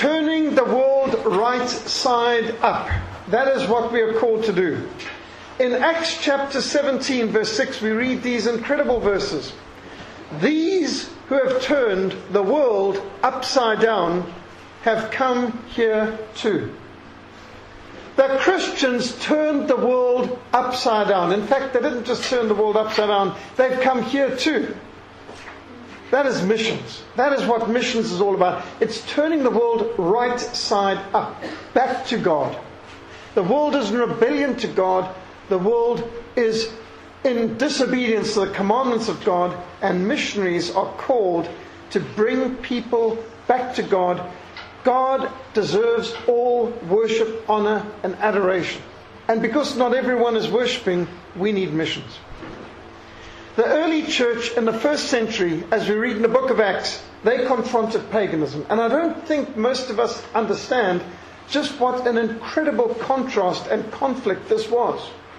turning the world right side up. That is what we are called to do. In Acts chapter 17, verse 6, we read these incredible verses. These who have turned the world upside down have come here too. The Christians turned the world upside down. In fact, they didn't just turn the world upside down, they've come here too. That is missions. That is what missions is all about. It's turning the world right side up, back to God. The world is in rebellion to God. The world is in disobedience to the commandments of God, and missionaries are called to bring people back to God. God deserves all worship, honor, and adoration. And because not everyone is worshipping, we need missions. The early church in the first century, as we read in the book of Acts, they confronted paganism. And I don't think most of us understand just what an incredible contrast and conflict this was.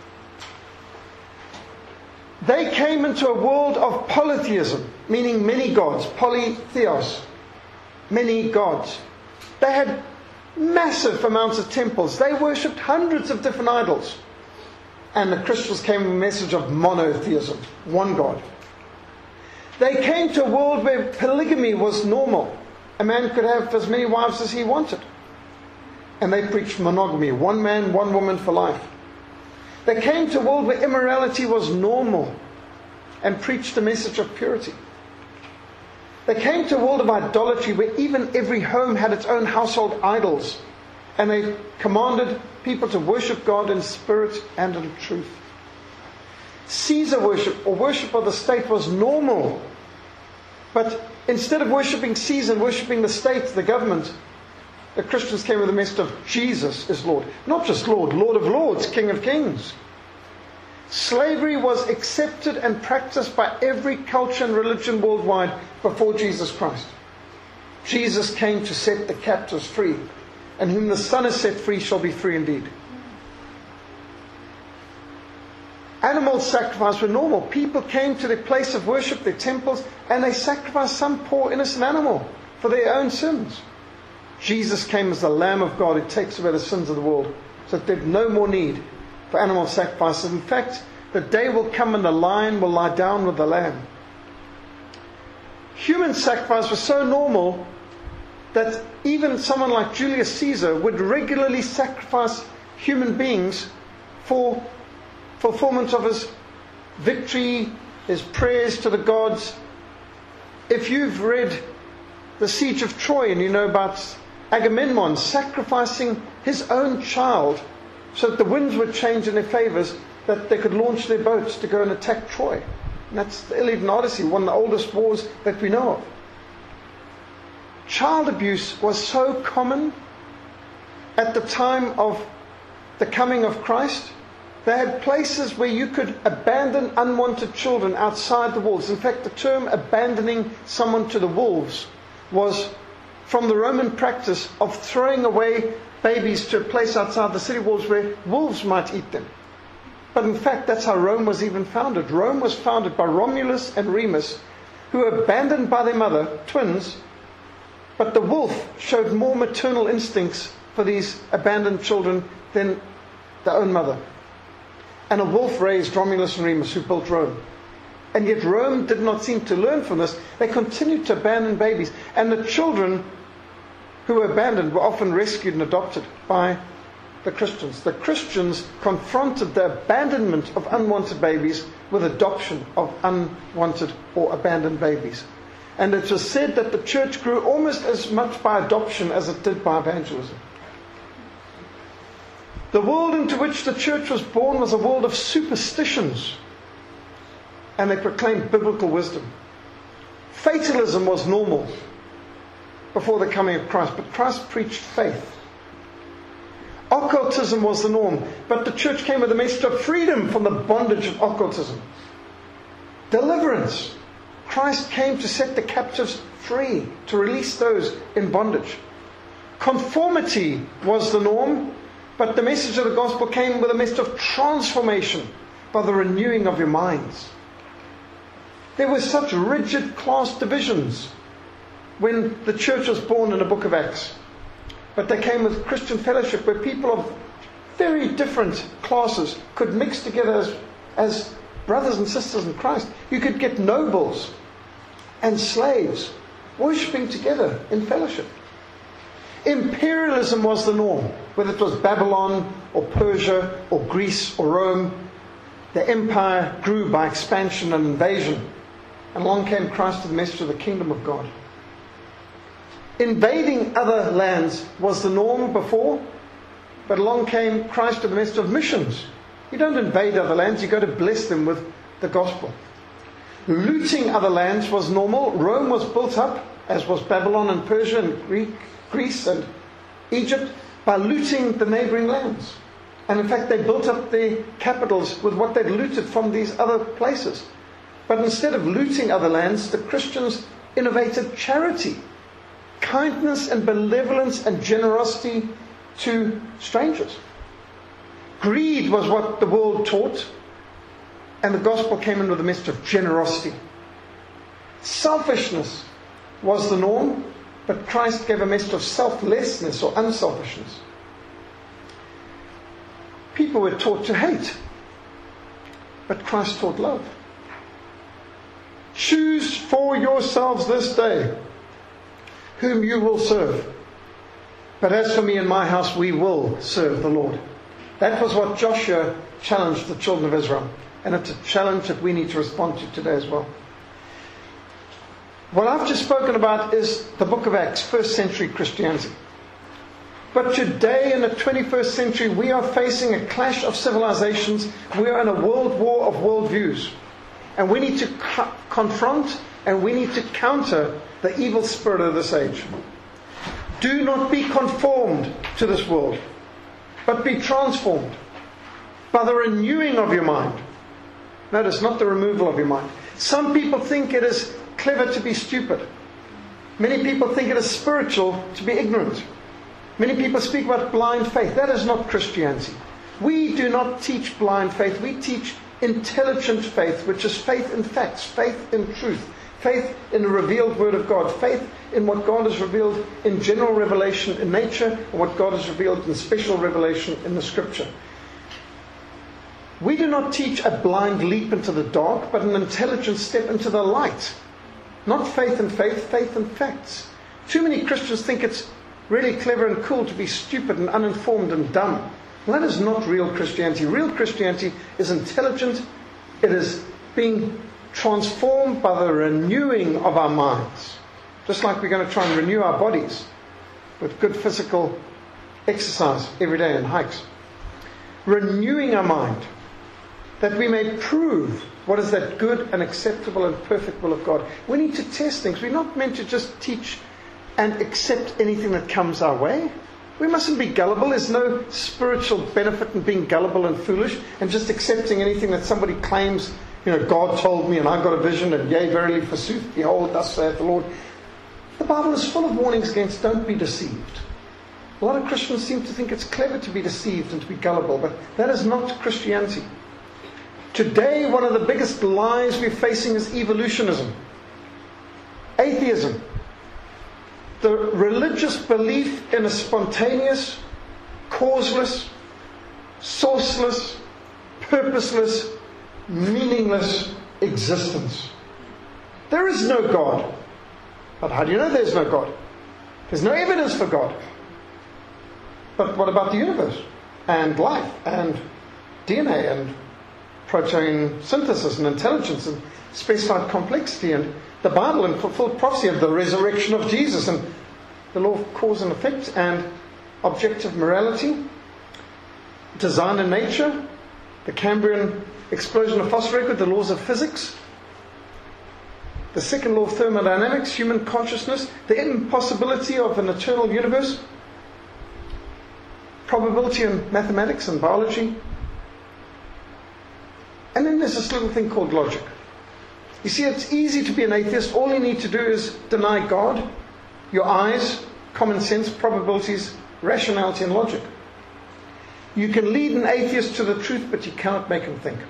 They came into a world of polytheism, meaning many gods, polytheos, many gods. They had massive amounts of temples. They worshipped hundreds of different idols. And the Christians came with a message of monotheism, one God. They came to a world where polygamy was normal. A man could have as many wives as he wanted. And they preached monogamy, one man, one woman for life. They came to a world where immorality was normal and preached the message of purity. They came to a world of idolatry where even every home had its own household idols. And they commanded people to worship God in spirit and in truth. Caesar worship, or worship of the state, was normal. But instead of worshipping Caesar and worshipping the state, the government, the Christians came with the message of Jesus is Lord. Not just Lord, Lord of Lords, King of Kings. Slavery was accepted and practiced by every culture and religion worldwide before Jesus Christ. Jesus came to set the captives free, and whom the Son has set free shall be free indeed. Animal sacrifice were normal. People came to their place of worship, their temples, and they sacrificed some poor innocent animal for their own sins. Jesus came as the Lamb of God who takes away the sins of the world, so that there's no more need for animal sacrifices. In fact, the day will come when the lion will lie down with the lamb. Human sacrifice was so normal that even someone like Julius Caesar would regularly sacrifice human beings for fulfillment of his victory, his prayers to the gods. If you've read the Siege of Troy and you know about Agamemnon sacrificing his own child so that the winds would change in their favours, that they could launch their boats to go and attack Troy. And that's the Iliad Odyssey, one of the oldest wars that we know of. Child abuse was so common at the time of the coming of Christ. They had places where you could abandon unwanted children outside the walls. In fact, the term abandoning someone to the wolves was from the Roman practice of throwing away babies to a place outside the city walls where wolves might eat them. But in fact, that's how Rome was even founded. Rome was founded by Romulus and Remus, who were abandoned by their mother, twins, but the wolf showed more maternal instincts for these abandoned children than their own mother. And a wolf raised Romulus and Remus, who built Rome. And yet Rome did not seem to learn from this. They continued to abandon babies. And the children who were abandoned were often rescued and adopted by the Christians. The Christians confronted the abandonment of unwanted babies with adoption of unwanted or abandoned babies. And it was said that the church grew almost as much by adoption as it did by evangelism. The world into which the church was born was a world of superstitions. And they proclaimed biblical wisdom. Fatalism was normal before the coming of Christ, but Christ preached faith. Occultism was the norm, but the church came with a message of freedom from the bondage of occultism. Deliverance. Christ came to set the captives free, to release those in bondage. Conformity was the norm, but the message of the gospel came with a message of transformation by the renewing of your minds. There were such rigid class divisions when the church was born in the book of Acts. but they came with Christian fellowship where people of very different classes could mix together as brothers and sisters in Christ. You could get nobles and slaves worshipping together in fellowship. Imperialism was the norm, whether it was Babylon or Persia or Greece or Rome. The empire grew by expansion and invasion, and along came Christ with the message of the kingdom of God. Invading other lands was the norm before, but along came Christ with the message of missions. You don't invade other lands, you go to bless them with the gospel. Looting other lands was normal. Rome was built up, as was Babylon and Persia and Greece and Egypt, by looting the neighbouring lands. And in fact, they built up their capitals with what they'd looted from these other places. But instead of looting other lands, the Christians innovated charity, kindness and benevolence and generosity to strangers. Greed was what the world taught, and the gospel came in with a message of generosity. Selfishness was the norm, but Christ gave a message of selflessness or unselfishness. People were taught to hate, but Christ taught love. Choose for yourselves this day whom you will serve. But as for me and my house, we will serve the Lord. That was what Joshua challenged the children of Israel. And it's a challenge that we need to respond to today as well. What I've just spoken about is the book of Acts, first century Christianity. But today in the 21st century, we are facing a clash of civilizations. We are in a world war of worldviews. And we need to confront and we need to counter the evil spirit of this age. Do not be conformed to this world, but be transformed by the renewing of your mind. Notice, not the removal of your mind. Some people think it is clever to be stupid. Many people think it is spiritual to be ignorant. Many people speak about blind faith. That is not Christianity. We do not teach blind faith. We teach intelligent faith, which is faith in facts, faith in truth, faith in the revealed Word of God, faith in what God has revealed in general revelation in nature and what God has revealed in special revelation in the Scripture. We do not teach a blind leap into the dark, but an intelligent step into the light. Not faith in faith, faith in facts. Too many Christians think it's really clever and cool to be stupid and uninformed and dumb. Well, that is not real Christianity. Real Christianity is intelligent. It is being transformed by the renewing of our minds. Just like we're going to try and renew our bodies with good physical exercise every day and hikes. Renewing our mind, that we may prove what is that good and acceptable and perfect will of God. We need to test things. We're not meant to just teach and accept anything that comes our way. We mustn't be gullible. There's no spiritual benefit in being gullible and foolish and just accepting anything that somebody claims, God told me and I got a vision and yea, verily forsooth, behold, thus saith the Lord. The Bible is full of warnings against don't be deceived. A lot of Christians seem to think it's clever to be deceived and to be gullible, but that is not Christianity. Today, one of the biggest lies we're facing is evolutionism, atheism, the religious belief in a spontaneous, causeless, sourceless, purposeless, meaningless existence. There is no God. But how do you know there's no God? There's no evidence for God. But what about the universe? And life? And DNA? And protein synthesis? And intelligence? And specified complexity? And the Bible and fulfilled prophecy of the resurrection of Jesus? And the law of cause and effect? And objective morality? Design and nature? The Cambrian explosion of fossil record? The laws of physics? The second law of thermodynamics, human consciousness, the impossibility of an eternal universe, probability in mathematics and biology. And then there's this little thing called logic. You see, it's easy to be an atheist. All you need to do is deny God, your eyes, common sense, probabilities, rationality and logic. You can lead an atheist to the truth, but you cannot make him think.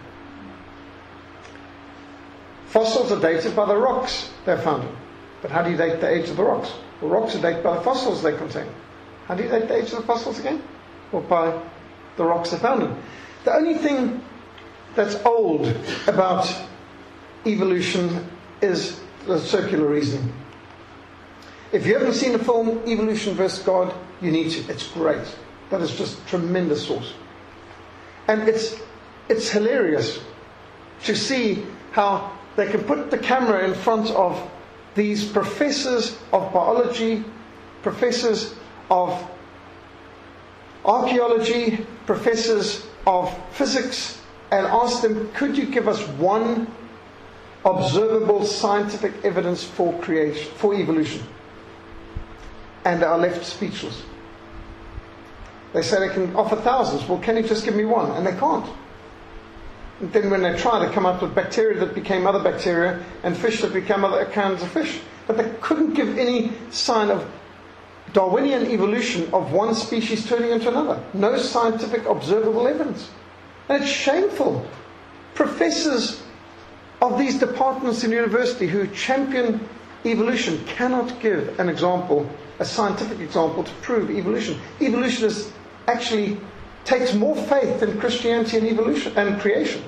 Fossils are dated by the rocks they're found in. But how do you date the age of the rocks? Well, rocks are dated by the fossils they contain. How do you date the age of the apostles again? Or by the rocks they found them. The only thing that's old about evolution is the circular reasoning. If you haven't seen the film Evolution vs. God, you need to. It's great. That is just a tremendous source. And it's hilarious to see how they can put the camera in front of these professors of biology, professors of archaeology, professors of physics, and ask them, could you give us one observable scientific evidence for creation, for evolution? And they are left speechless. They say they can offer thousands. Well, can you just give me one? And they can't. And then when they try, they come up with bacteria that became other bacteria and fish that became other kinds of fish. But they couldn't give any sign of Darwinian evolution of one species turning into another. No scientific observable evidence. And it's shameful. Professors of these departments in university who champion evolution cannot give an example, a scientific example to prove evolution. Evolution actually takes more faith than Christianity and evolution and creation.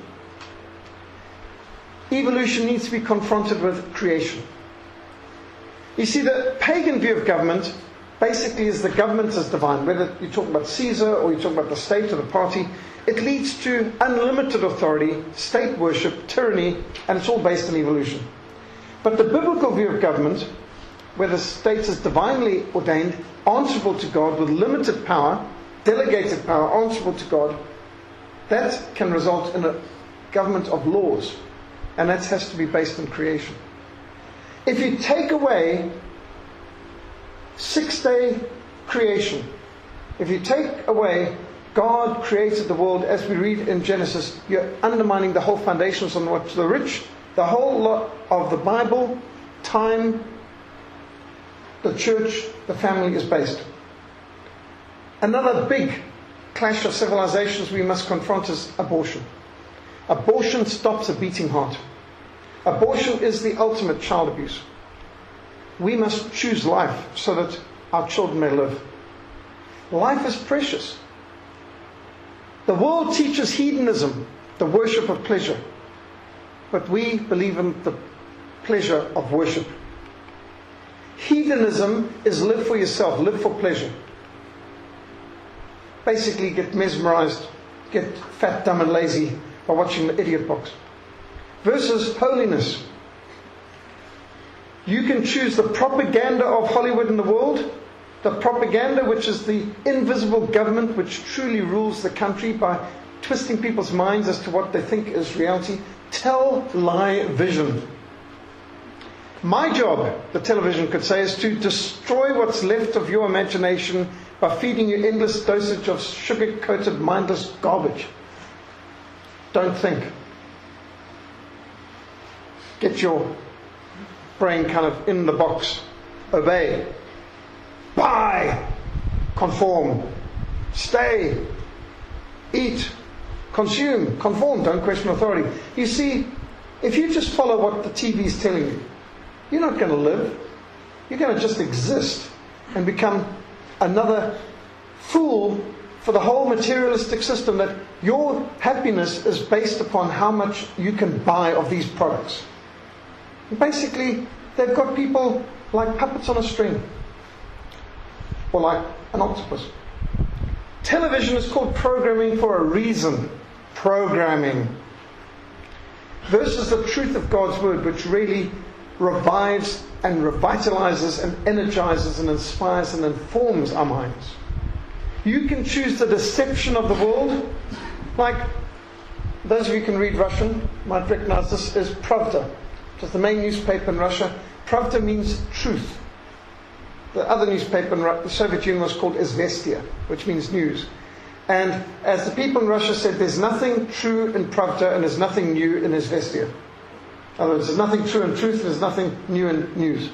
Evolution needs to be confronted with creation. You see, the pagan view of government basically is the government is divine. Whether you talk about Caesar or you talk about the state or the party, it leads to unlimited authority, state worship, tyranny, and it's all based on evolution. But the biblical view of government, where the state is divinely ordained, answerable to God with limited power, delegated power, answerable to God, that can result in a government of laws. And that has to be based on creation. If you take away 6-day creation, if you take away God created the world as we read in Genesis, you're undermining the whole foundations on what the whole lot of the Bible, time, the church, the family is based. Another big clash of civilizations we must confront is abortion. Abortion stops a beating heart. Abortion is the ultimate child abuse. We must choose life so that our children may live. Life is precious. The world teaches hedonism, the worship of pleasure. But we believe in the pleasure of worship. Hedonism is live for yourself, live for pleasure. Basically get mesmerized, get fat, dumb and lazy by watching the idiot box. Versus holiness. You can choose the propaganda of Hollywood in the world, the propaganda which is the invisible government which truly rules the country by twisting people's minds as to what they think is reality. Tell, lie, vision. My job, the television could say, is to destroy what's left of your imagination by feeding you endless dosage of sugar-coated, mindless garbage. Don't think. Get your brain kind of in the box. Obey. Buy. Conform. Stay. Eat. Consume. Conform. Don't question authority. You see, if you just follow what the TV is telling you, you're not going to live. You're going to just exist and become another fool for the whole materialistic system that your happiness is based upon how much you can buy of these products. And basically, they've got people like puppets on a string. Or like an octopus. Television is called programming for a reason. Programming. Versus the truth of God's Word, which really revives and revitalizes and energizes and inspires and informs our minds. You can choose the deception of the world. Like, those of you who can read Russian might recognize this as Pravda, which is the main newspaper in Russia. Pravda means truth. The other newspaper in the Soviet Union was called Izvestia, which means news. And as the people in Russia said, there's nothing true in Pravda and there's nothing new in Izvestia. In other words, there's nothing true in truth and there's nothing new in news.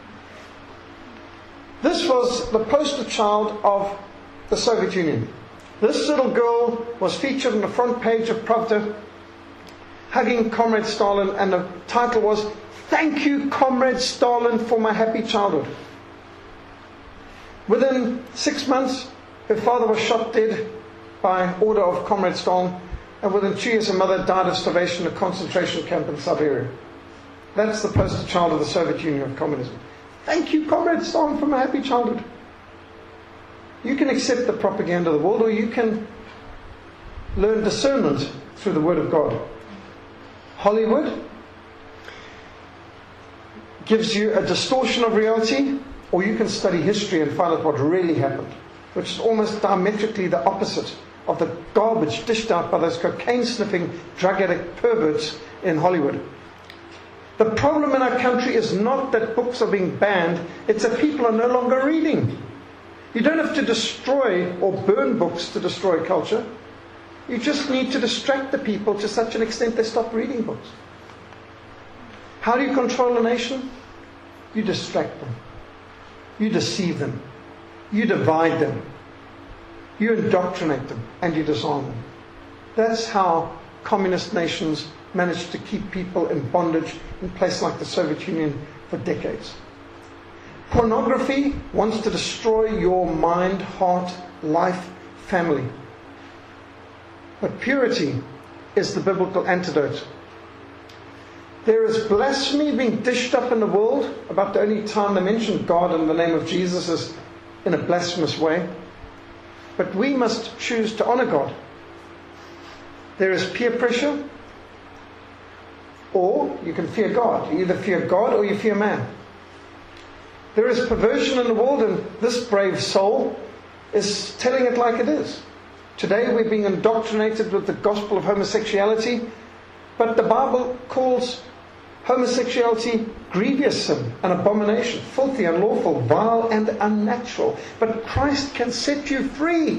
This was the poster child of the Soviet Union. This little girl was featured on the front page of Pravda, hugging Comrade Stalin, and the title was, "Thank you, Comrade Stalin, for my happy childhood." Within 6 months, her father was shot dead by order of Comrade Stalin, and within 2 years her mother died of starvation in a concentration camp in Siberia. That's the poster child of the Soviet Union of communism. Thank you, Comrade Stalin, for my happy childhood. You can accept the propaganda of the world, or you can learn discernment through the Word of God. Hollywood gives you a distortion of reality, or you can study history and find out what really happened, which is almost diametrically the opposite of the garbage dished out by those cocaine-sniffing, drug-addict perverts in Hollywood. The problem in our country is not that books are being banned, it's that people are no longer reading. You don't have to destroy or burn books to destroy culture. You just need to distract the people to such an extent they stop reading books. How do you control a nation? You distract them. You deceive them. You divide them. You indoctrinate them. And you disarm them. That's how communist nations managed to keep people in bondage in places like the Soviet Union for decades. Pornography wants to destroy your mind, heart, life, family. But purity is the biblical antidote. There is blasphemy being dished up in the world. About the only time they mention God in the name of Jesus is in a blasphemous way. But we must choose to honor God. There is peer pressure, or you can fear God. You either fear God or you fear man. There is perversion in the world, and this brave soul is telling it like it is. Today we're being indoctrinated with the gospel of homosexuality, but the Bible calls homosexuality grievous sin, an abomination, filthy, unlawful, vile and unnatural. But Christ can set you free.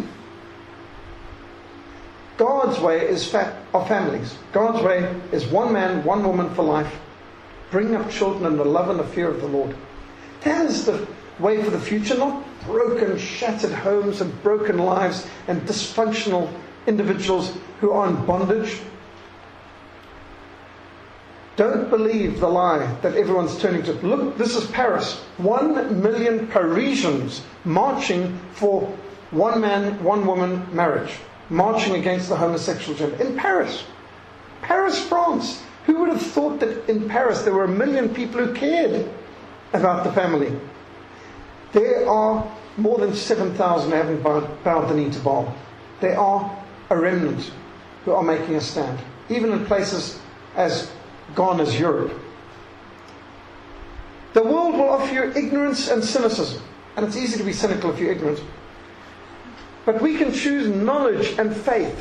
God's way is of families. God's way is one man, one woman for life. Bring up children in the love and the fear of the Lord. That is the way for the future, not broken, shattered homes and broken lives and dysfunctional individuals who are in bondage. Don't believe the lie that everyone's turning to. Look, this is Paris. 1 million Parisians marching for one man, one woman marriage. Marching against the homosexual gender. In Paris. Paris, France. Who would have thought that in Paris there were 1 million people who cared about the family? There are more than 7,000 who haven't bowed the knee to Baal. There are a remnant who are making a stand. Even in places as gone as Europe. The world will offer you ignorance and cynicism. And it's easy to be cynical if you're ignorant. But we can choose knowledge and faith.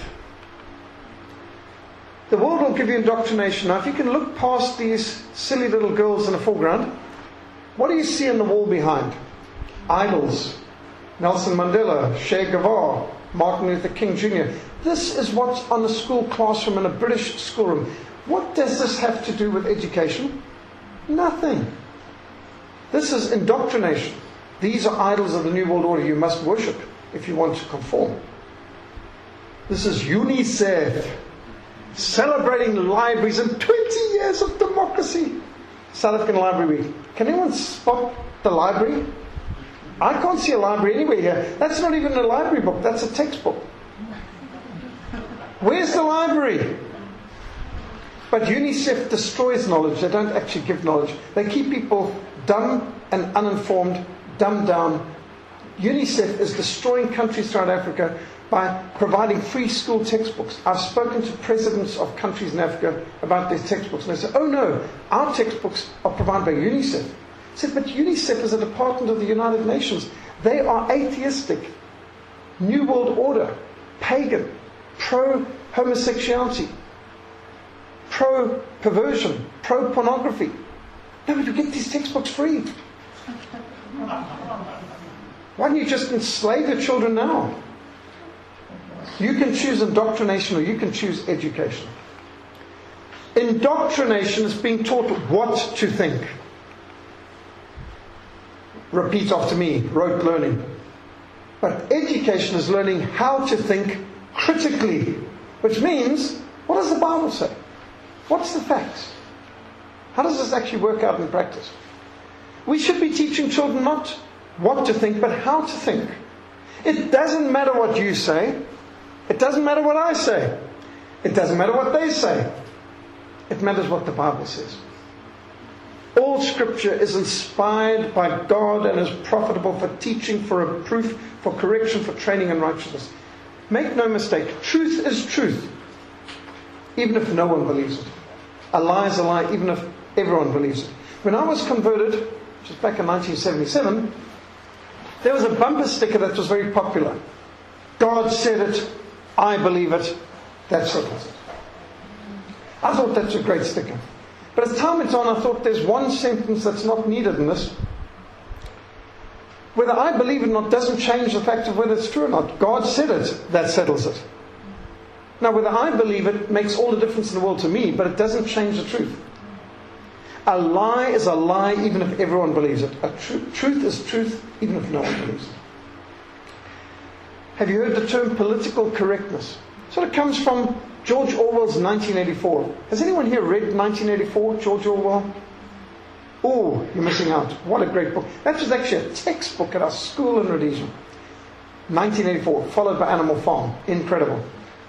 The world will give you indoctrination. Now, if you can look past these silly little girls in the foreground, what do you see on the wall behind? Idols. Nelson Mandela, Che Guevara, Martin Luther King Jr. This is what's on the school classroom in a British schoolroom. What does this have to do with education? Nothing. This is indoctrination. These are idols of the New World Order you must worship if you want to conform. This is UNICEF celebrating libraries and 20 years of democracy. South African Library Week. Can anyone spot the library? I can't see a library anywhere here. That's not even a library book, that's a textbook. Where's the library? But UNICEF destroys knowledge. They don't actually give knowledge. They keep people dumb and uninformed, dumbed down. UNICEF is destroying countries throughout Africa by providing free school textbooks. I've spoken to presidents of countries in Africa about their textbooks, and they say, oh no, our textbooks are provided by UNICEF. I said, but UNICEF is a department of the United Nations. They are atheistic, New World Order, pagan, pro-homosexuality, pro-perversion, pro-pornography. No, but you get these textbooks free. Why don't you just enslave your children now? You can choose indoctrination or you can choose education. Indoctrination is being taught what to think. Repeat after me, rote learning. But education is learning how to think critically. Which means, what does the Bible say? What's the facts? How does this actually work out in practice? We should be teaching children not what to think, but how to think. It doesn't matter what you say. It doesn't matter what I say. It doesn't matter what they say. It matters what the Bible says. All Scripture is inspired by God and is profitable for teaching, for reproof, for correction, for training in righteousness. Make no mistake, truth is truth, even if no one believes it. A lie is a lie, even if everyone believes it. When I was converted, which was back in 1977, there was a bumper sticker that was very popular. God said it, I believe it, that settles it. I thought that's a great sticker. But as time went on, I thought there's one sentence that's not needed in this. Whether I believe it or not doesn't change the fact of whether it's true or not. God said it, that settles it. Now, whether I believe it makes all the difference in the world to me, but it doesn't change the truth. A lie is a lie even if everyone believes it. Truth is truth even if no one believes it. Have you heard the term political correctness? Sort of comes from George Orwell's 1984. Has anyone here read 1984, George Orwell? Oh, you're missing out. What a great book. That was actually a textbook at our school in Rhodesia. 1984, followed by Animal Farm. Incredible.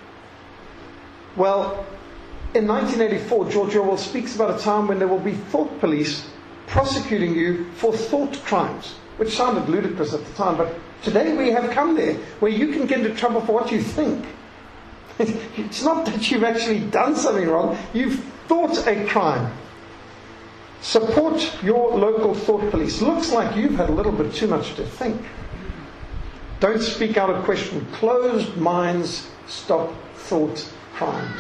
Well, in 1984, George Orwell speaks about a time when there will be thought police prosecuting you for thought crimes, which sounded ludicrous at the time, but today we have come there, where you can get into trouble for what you think. It's not that you've actually done something wrong, you've thought a crime. Support your local thought police. Looks like you've had a little bit too much to think. Don't speak out of question. Closed minds stop thought crimes.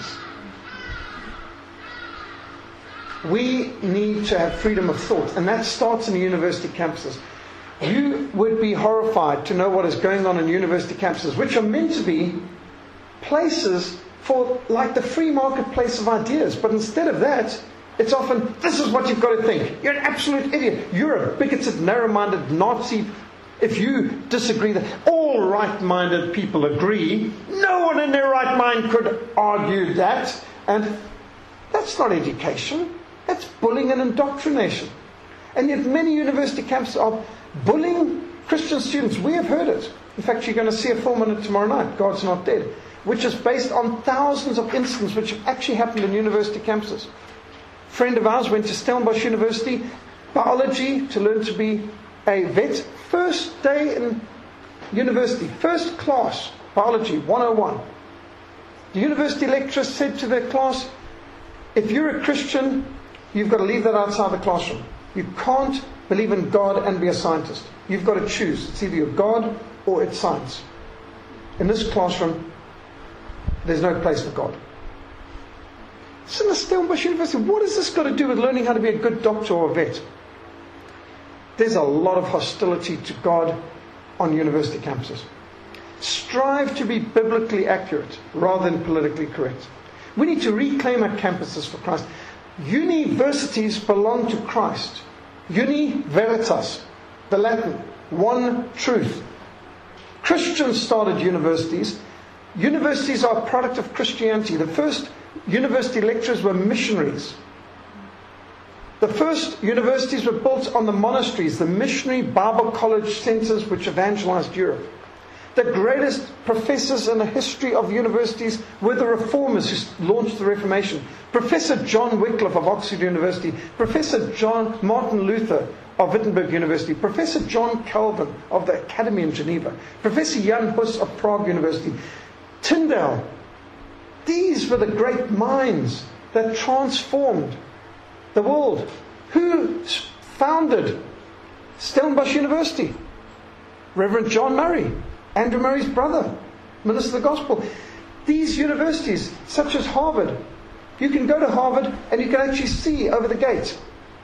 We need to have freedom of thought, and that starts in the university campuses. You would be horrified to know what is going on in university campuses, which are meant to be places for, like, the free marketplace of ideas. But instead of that, it's often, this is what you've got to think. You're an absolute idiot. You're a bigoted, narrow-minded Nazi. If you disagree, that all right-minded people agree. No one in their right mind could argue that. And that's not education. That's bullying and indoctrination. And yet many university campuses are bullying Christian students. We have heard it. In fact, you're going to see a film on it tomorrow night, God's Not Dead, which is based on thousands of incidents which have actually happened in university campuses. A friend of ours went to Stellenbosch University, biology, to learn to be a vet. First day in university, first class, biology 101. The university lecturer said to the class, if you're a Christian, you've got to leave that outside the classroom. You can't believe in God and be a scientist. You've got to choose. It's either your God or it's science. In this classroom, there's no place for God. It's in the Stellenbosch University. What has this got to do with learning how to be a good doctor or a vet? There's a lot of hostility to God on university campuses. Strive to be biblically accurate rather than politically correct. We need to reclaim our campuses for Christ. Universities belong to Christ. Uni veritas, the Latin, one truth. Christians started universities. Universities are a product of Christianity. The first university lecturers were missionaries. The first universities were built on the monasteries, the missionary Bible college centers which evangelized Europe. The greatest professors in the history of universities were the reformers who launched the Reformation. Professor John Wycliffe of Oxford University, Professor Martin Luther of Wittenberg University, Professor John Calvin of the Academy in Geneva, Professor Jan Hus of Prague University, Tyndale. These were the great minds that transformed the world. Who founded Stellenbosch University? Reverend John Murray, Andrew Murray's brother, minister of the gospel. These universities, such as Harvard, you can go to Harvard and you can actually see over the gate,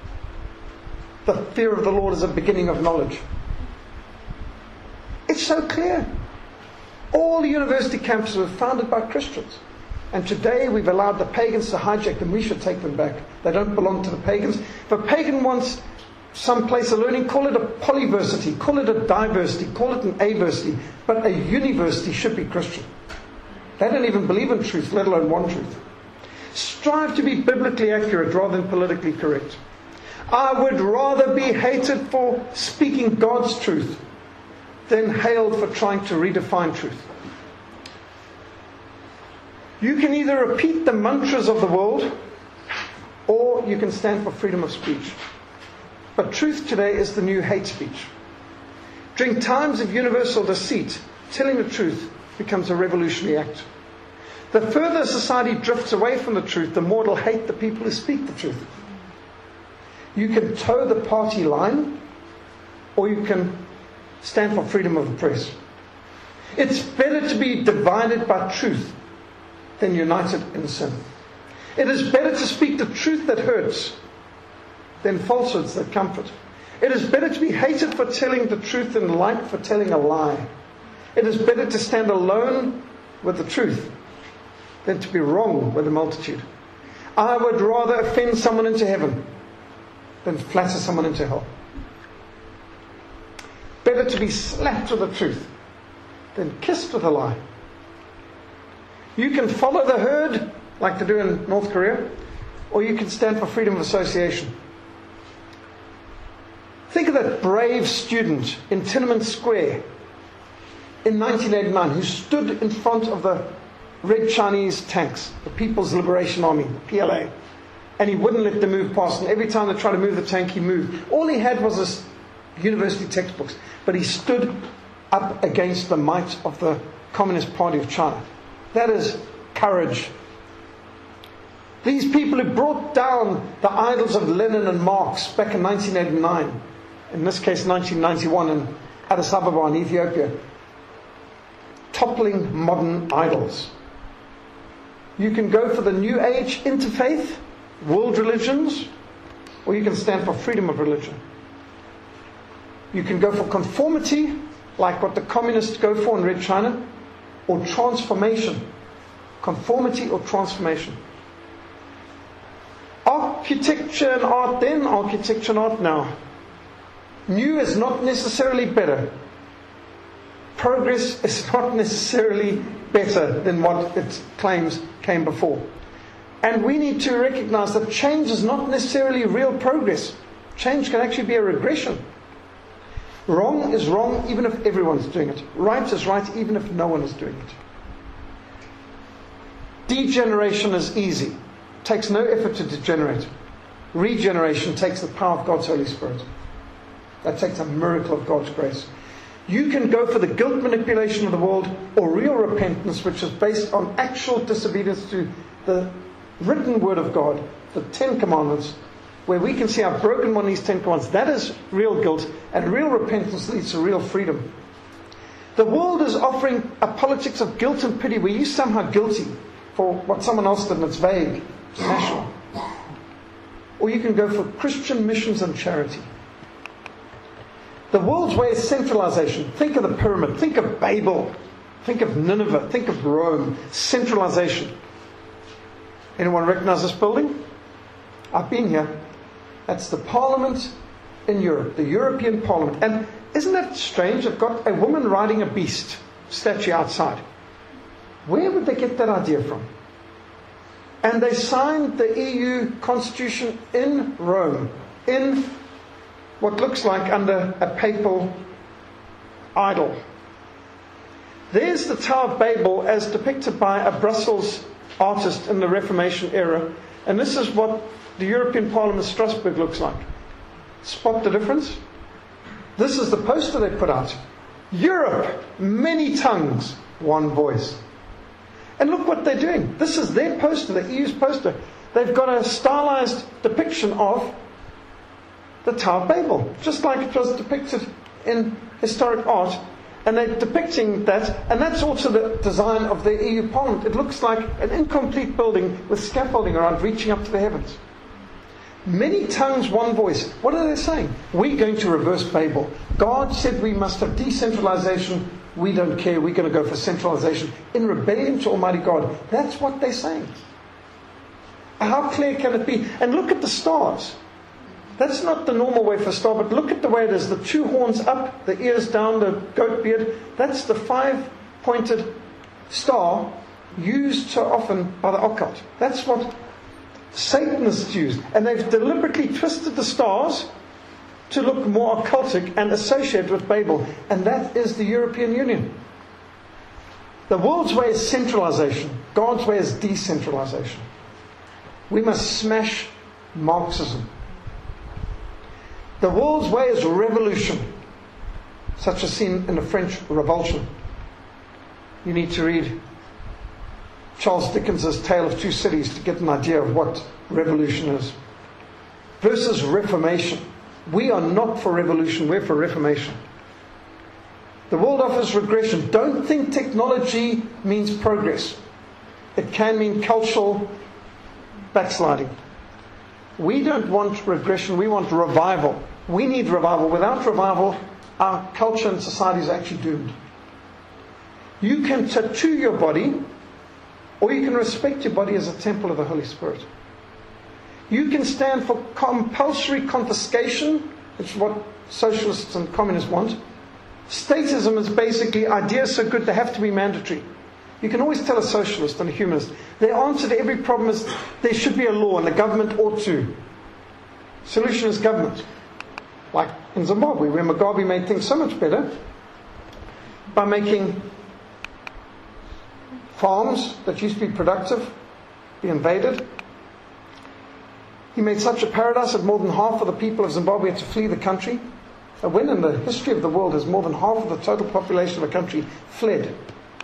the fear of the Lord is a beginning of knowledge. It's so clear. All the university campuses were founded by Christians. And today we've allowed the pagans to hijack them. We should take them back. They don't belong to the pagans. If a pagan wants some place of learning, call it a polyversity, call it a diversity, call it an aversity. But a university should be Christian. They don't even believe in truth, let alone one truth. Strive to be biblically accurate rather than politically correct. I would rather be hated for speaking God's truth than hailed for trying to redefine truth. You can either repeat the mantras of the world, or you can stand for freedom of speech. But truth today is the new hate speech. During times of universal deceit, telling the truth becomes a revolutionary act. The further society drifts away from the truth, the more it'll hate the people who speak the truth. You can toe the party line, or you can stand for freedom of the press. It's better to be divided by truth than united in sin. It is better to speak the truth that hurts than falsehoods that comfort. It is better to be hated for telling the truth than liked for telling a lie. It is better to stand alone with the truth than to be wrong with the multitude. I would rather offend someone into heaven than flatter someone into hell. Better to be slapped with the truth than kissed with a lie. You can follow the herd, like they do in North Korea, or you can stand for freedom of association. Think of that brave student in Tiananmen Square in 1989 who stood in front of the Red Chinese tanks, the People's Liberation Army, the PLA, and he wouldn't let them move past. And every time they tried to move the tank, he moved. All he had was his university textbooks, but he stood up against the might of the Communist Party of China. That is courage. These people who brought down the idols of Lenin and Marx back in 1989, in this case 1991 in Addis Ababa in Ethiopia, toppling modern idols. You can go for the New Age interfaith, world religions, or you can stand for freedom of religion. You can go for conformity, like what the communists go for in Red China, or transformation. Conformity or transformation. Architecture and art then, architecture and art now. New is not necessarily better. Progress is not necessarily better than what it claims came before. And we need to recognize that change is not necessarily real progress. Change can actually be a regression. Wrong is wrong even if everyone's doing it. Right is right even if no one is doing it. Degeneration is easy. It takes no effort to degenerate. Regeneration takes the power of God's Holy Spirit. That takes a miracle of God's grace. You can go for the guilt manipulation of the world or real repentance, which is based on actual disobedience to the written word of God, the Ten Commandments, where we can see how broken one of these Ten Commandments. That is real guilt, and real repentance leads to real freedom. The world is offering a politics of guilt and pity where you're somehow guilty for what someone else did and it's vague, it's national. Or you can go for Christian missions and charity. The world's way is centralization. Think of the pyramid. Think of Babel. Think of Nineveh. Think of Rome. Centralization. Anyone recognize this building? I've been here. That's the Parliament in Europe. The European Parliament. And isn't that strange? They've got a woman riding a beast statue outside. Where would they get that idea from? And they signed the EU Constitution in Rome. In what looks like under a papal idol. There's the Tower of Babel as depicted by a Brussels artist in the Reformation era. And this is what the European Parliament Strasbourg looks like. Spot the difference? This is the poster they put out. Europe, many tongues, one voice. And look what they're doing. This is their poster, the EU's poster. They've got a stylized depiction of the Tower of Babel, just like it was depicted in historic art. And they're depicting that, and that's also the design of the EU Parliament. It looks like an incomplete building with scaffolding around reaching up to the heavens. Many tongues, one voice. What are they saying? We're going to reverse Babel. God said we must have decentralization. We don't care. We're going to go for centralization in rebellion to Almighty God. That's what they're saying. How clear can it be? And look at the stars. That's not the normal way for a star, but look at the way it is. The two horns up, the ears down, the goat beard. That's the 5-pointed star used so often by the occult. That's what Satanists use. And they've deliberately twisted the stars to look more occultic and associated with Babel. And that is the European Union. The world's way is centralization. God's way is decentralization. We must smash Marxism. The world's way is revolution, such as seen in the French Revolution. You need to read Charles Dickens' Tale of Two Cities to get an idea of what revolution is. Versus reformation. We are not for revolution, we're for reformation. The world offers regression. Don't think technology means progress. It can mean cultural backsliding. We don't want regression, we want revival. We need revival. Without revival, our culture and society is actually doomed. You can tattoo your body, or you can respect your body as a temple of the Holy Spirit. You can stand for compulsory confiscation, which is what socialists and communists want. Statism is basically ideas so good they have to be mandatory. You can always tell a socialist and a humanist, their answer to every problem is there should be a law and the government ought to. Solution is government. Like in Zimbabwe, where Mugabe made things so much better by making farms that used to be productive be invaded. He made such a paradise that more than half of the people of Zimbabwe had to flee the country. And when in the history of the world has more than half of the total population of a country fled.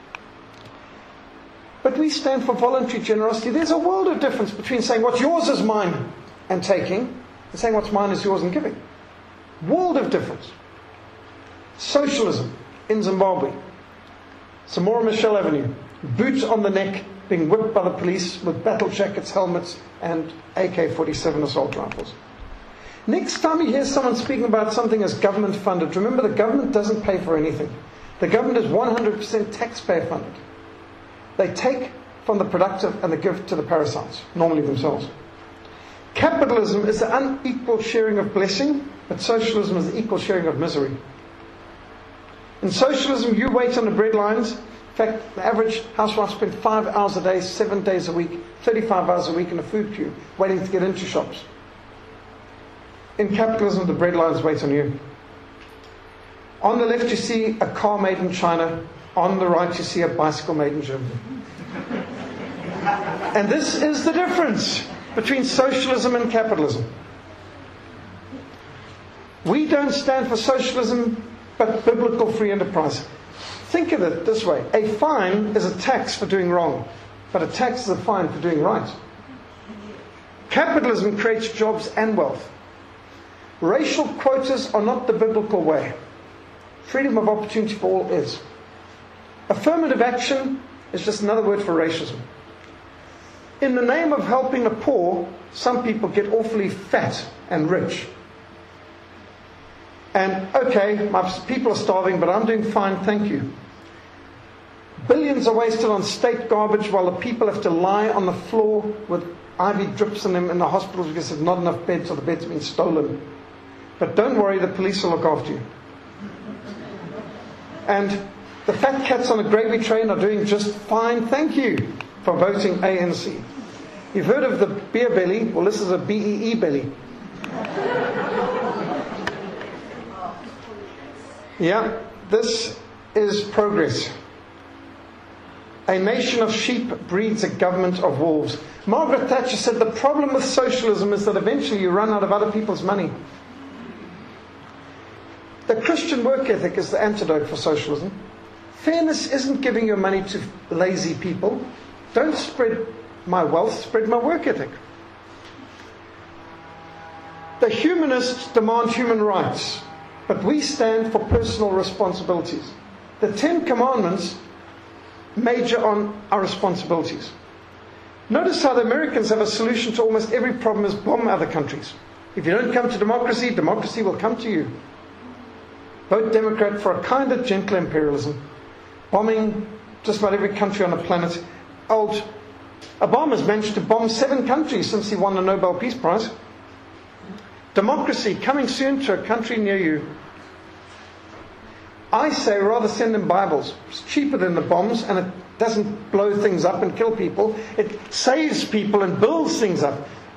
But we stand for voluntary generosity. There's a world of difference between saying what's yours is mine and taking, and saying what's mine is yours and giving. World of difference. Socialism in Zimbabwe. Samora Machel Avenue. Boots on the neck, being whipped by the police with battle jackets, helmets, and AK-47 assault rifles. Next time you hear someone speaking about something as government funded, remember the government doesn't pay for anything. The government is 100% taxpayer funded. They take from the productive and they give to the parasites, normally themselves. Capitalism is the unequal sharing of blessing, but socialism is the equal sharing of misery. In socialism, you wait on the bread lines. In fact, the average housewife spends 5 hours a day, 7 days a week, 35 hours a week in a food queue, waiting to get into shops. In capitalism, the bread lines wait on you. On the left, you see a car made in China. On the right, you see a bicycle made in Germany. And this is the difference between socialism and capitalism. We don't stand for socialism, but biblical free enterprise. Think of it this way. A fine is a tax for doing wrong, but a tax is a fine for doing right. Capitalism creates jobs and wealth. Racial quotas are not the biblical way. Freedom of opportunity for all is. Affirmative action is just another word for racism. In the name of helping the poor, some people get awfully fat and rich. And, okay, my people are starving, but I'm doing fine, thank you. Billions are wasted on state garbage while the people have to lie on the floor with IV drips in them in the hospitals because there's not enough beds or the beds have been stolen. But don't worry, the police will look after you. And the fat cats on the gravy train are doing just fine, thank you for voting ANC. You've heard of the beer belly? Well, this is a BEE belly. Yeah, this is progress. A nation of sheep breeds a government of wolves. Margaret Thatcher said the problem with socialism is that eventually you run out of other people's money. The Christian work ethic is the antidote for socialism. Fairness isn't giving your money to lazy people. Don't spread my wealth, spread my work ethic. The humanists demand human rights, but we stand for personal responsibilities. The 10 Commandments major on our responsibilities. Notice how the Americans have a solution to almost every problem is bomb other countries. If you don't come to democracy, democracy will come to you. Vote Democrat for a kinder, gentler imperialism. Bombing just about every country on the planet. Old Obama's managed to bomb 7 countries since he won the Nobel Peace Prize. Democracy coming soon to a country near you. I say rather send them Bibles. It's cheaper than the bombs and it doesn't blow things up and kill people. It saves people and builds things up.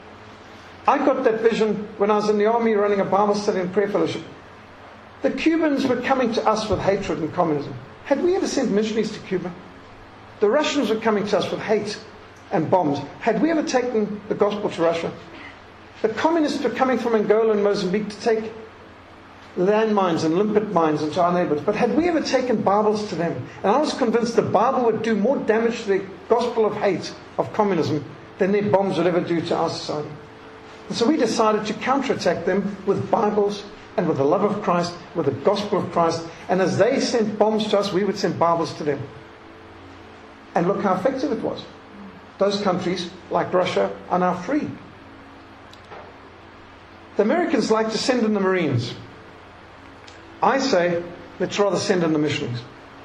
I got that vision when I was in the army running a Bible study and prayer fellowship. The Cubans were coming to us with hatred and communism. Had we ever sent missionaries to Cuba? The Russians were coming to us with hate and bombs. Had we ever taken the gospel to Russia? The communists were coming from Angola and Mozambique to take landmines and limpet mines into our neighborhoods. But had we ever taken Bibles to them? And I was convinced the Bible would do more damage to the gospel of hate of communism than their bombs would ever do to our society. And so we decided to counterattack them with Bibles and with the love of Christ, with the gospel of Christ. And as they sent bombs to us, we would send Bibles to them. And look how effective it was. Those countries, like Russia, are now free. The Americans like to send in the Marines. I say, let's rather send in the missionaries.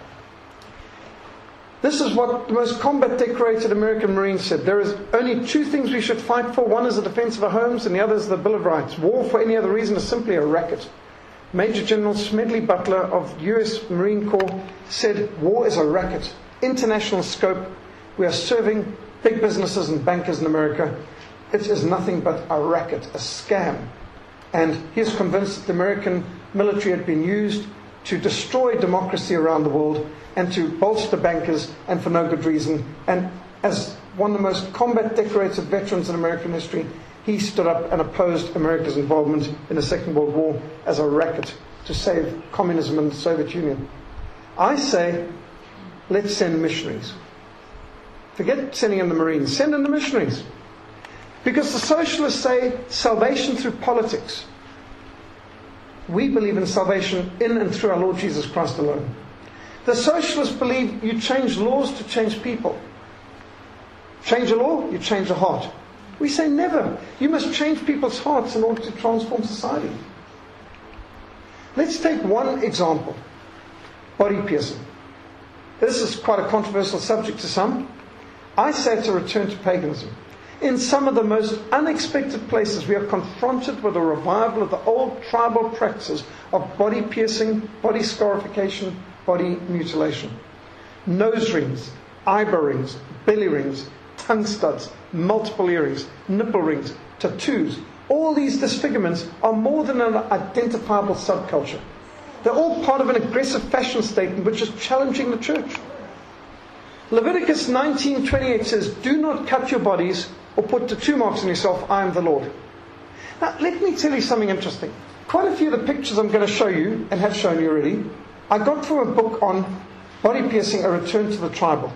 This is what the most combat-decorated American Marines said. There is only two things we should fight for. One is the defense of our homes, and the other is the Bill of Rights. War for any other reason is simply a racket. Major General Smedley Butler of US Marine Corps said, war is a racket. International scope. We are serving big businesses and bankers in America. It is nothing but a racket, a scam. And he is convinced that the American military had been used to destroy democracy around the world and to bolster bankers, and for no good reason. And as one of the most combat-decorated veterans in American history, he stood up and opposed America's involvement in the Second World War as a racket to save communism in the Soviet Union. I say, let's send missionaries. Forget sending in the Marines. Send in the missionaries. Because the socialists say salvation through politics. We believe in salvation in and through our Lord Jesus Christ alone. The socialists believe you change laws to change people. Change a law, you change a heart. We say never. You must change people's hearts in order to transform society. Let's take one example. Body piercing. This is quite a controversial subject to some. I say it's a return to paganism. In some of the most unexpected places, we are confronted with a revival of the old tribal practices of body piercing, body scarification, body mutilation. Nose rings, eyebrow rings, belly rings, tongue studs, multiple earrings, nipple rings, tattoos. All these disfigurements are more than an identifiable subculture. They're all part of an aggressive fashion statement which is challenging the church. Leviticus 19:28 says, do not cut your bodies or put tattoo marks on yourself, I am the Lord. Now, let me tell you something interesting. Quite a few of the pictures I'm going to show you, and have shown you already, I got from a book on body piercing, A Return to the Tribal.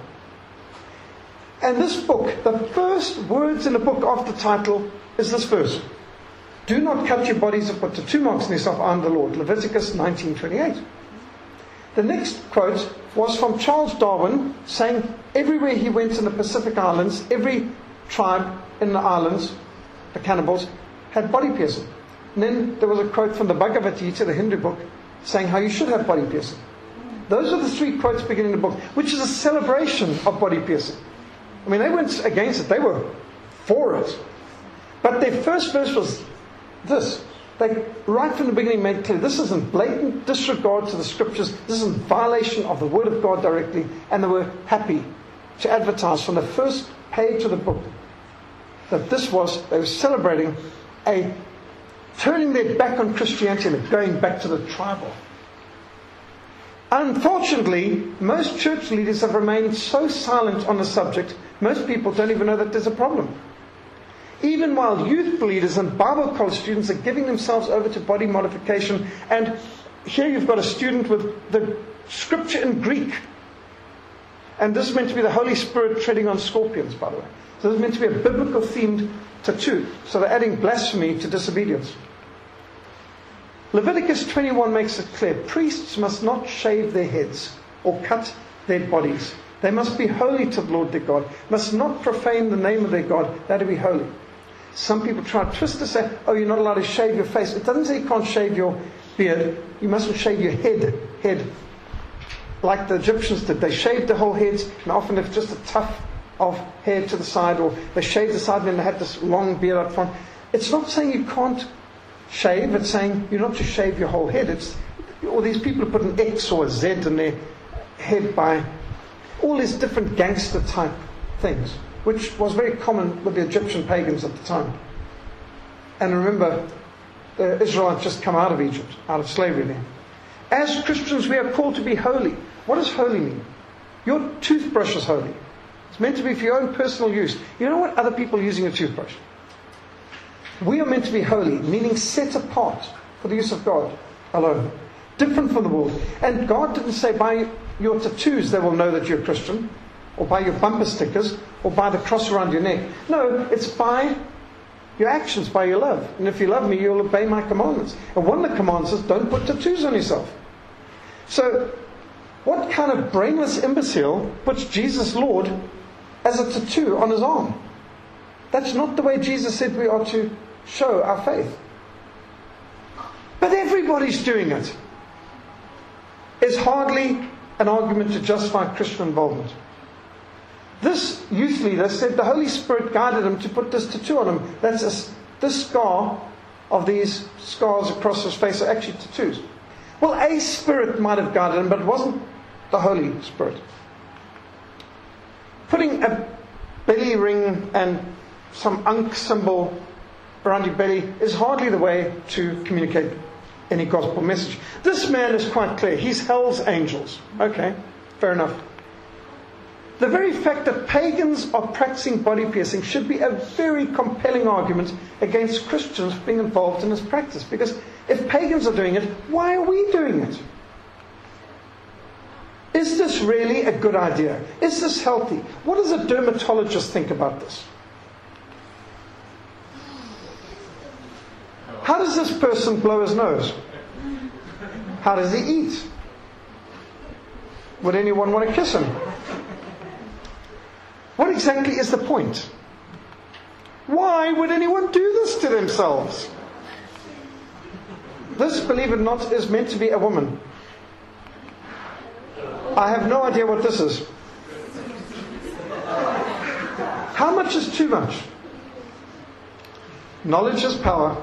And this book, the first words in the book after the title is this verse. Do not cut your bodies or put tattoo marks on yourself, I am the Lord. Leviticus 19:28. The next quote was from Charles Darwin, saying everywhere he went in the Pacific Islands, every tribe in the islands, the cannibals, had body piercing. And then there was a quote from the Bhagavad Gita, the Hindu book, saying how you should have body piercing. Those are the three quotes beginning the book, which is a celebration of body piercing. I mean, they weren't against it, they were for it. But their first verse was this. They, right from the beginning, made clear this is in blatant disregard to the scriptures, this is in violation of the word of God directly, and they were happy to advertise from the first page of the book that this was, they were celebrating a turning their back on Christianity and going back to the tribal. Unfortunately, most church leaders have remained so silent on the subject, most people don't even know that there's a problem. Even while youth leaders and Bible college students are giving themselves over to body modification, and here you've got a student with the scripture in Greek. And this is meant to be the Holy Spirit treading on scorpions, by the way. So this is meant to be a biblical themed tattoo. So they're adding blasphemy to disobedience. Leviticus 21 makes it clear. Priests must not shave their heads or cut their bodies. They must be holy to the Lord their God. Must not profane the name of their God. That to be holy. Some people try to twist to say, oh, you're not allowed to shave your face. It doesn't say you can't shave your beard. You mustn't shave your head. Like the Egyptians did. They shaved their whole heads, and often it's just a tuft of hair to the side, or they shaved the side and then they had this long beard up front. It's not saying you can't shave. It's saying you're not to shave your whole head. It's all these people who put an X or a Z in their head by all these different gangster type things, which was very common with the Egyptian pagans at the time. And remember, the Israelites just come out of Egypt, out of slavery there. As Christians, we are called to be holy. What does holy mean? Your toothbrush is holy. It's meant to be for your own personal use. You don't want other people using a toothbrush. We are meant to be holy, meaning set apart for the use of God alone. Different from the world. And God didn't say by your tattoos they will know that you're a Christian, or by your bumper stickers, or by the cross around your neck. No, it's by your actions, by your love. And if you love me, you'll obey my commandments. And one of the commandments is don't put tattoos on yourself. So, what kind of brainless imbecile puts Jesus Lord as a tattoo on his arm? That's not the way Jesus said we are to show our faith. But everybody's doing it. Is hardly an argument to justify Christian involvement. This youth leader said the Holy Spirit guided him to put this tattoo on him. This scar of these scars across his face are actually tattoos. Well, a spirit might have guided him, but it wasn't the Holy Spirit. Putting a belly ring and some Ankh symbol around your belly is hardly the way to communicate any gospel message. This man is quite clear. He's hell's angels. Okay, fair enough. The very fact that pagans are practicing body piercing should be a very compelling argument against Christians being involved in this practice. Because if pagans are doing it, why are we doing it? Is this really a good idea? Is this healthy? What does a dermatologist think about this? How does this person blow his nose? How does he eat? Would anyone want to kiss him? What exactly is the point? Why would anyone do this to themselves? This, believe it or not, is meant to be a woman. I have no idea what this is. How much is too much? Knowledge is power.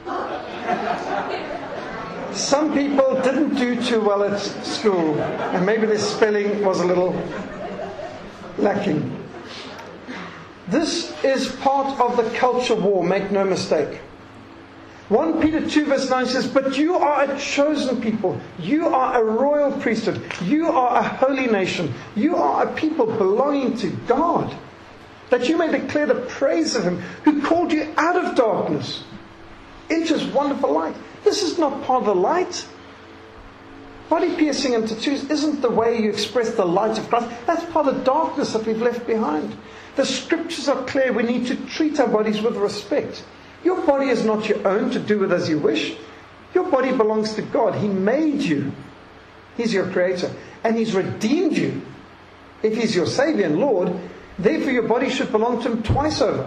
Some people didn't do too well at school, and maybe their spelling was a little lacking. This is part of the culture war, make no mistake. 1 Peter 2 verse 9 says, but you are a chosen people. You are a royal priesthood. You are a holy nation. You are a people belonging to God, that you may declare the praise of Him who called you out of darkness into His wonderful light. This is not part of the light. Body piercing and tattoos isn't the way you express the light of Christ. That's part of the darkness that we've left behind. The scriptures are clear. We need to treat our bodies with respect. Your body is not your own to do with as you wish. Your body belongs to God. He made you. He's your creator. And He's redeemed you. If He's your Savior and Lord, therefore your body should belong to Him twice over.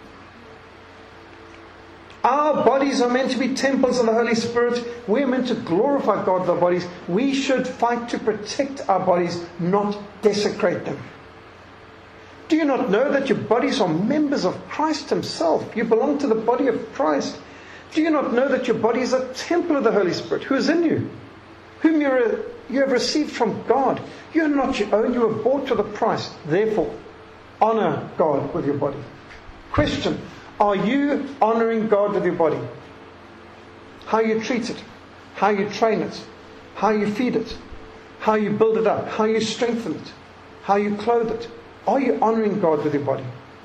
Our bodies are meant to be temples of the Holy Spirit. We're meant to glorify God with our bodies. We should fight to protect our bodies, not desecrate them. Do you not know that your bodies are members of Christ Himself? You belong to the body of Christ. Do you not know that your body is a temple of the Holy Spirit who is in you, whom you have received from God? You are not your own. You were bought with a price. Therefore, honor God with your body. Question: are you honoring God with your body? How you treat it, how you train it, how you feed it, how you build it up, how you strengthen it, how you clothe it. Are you honoring God with your body?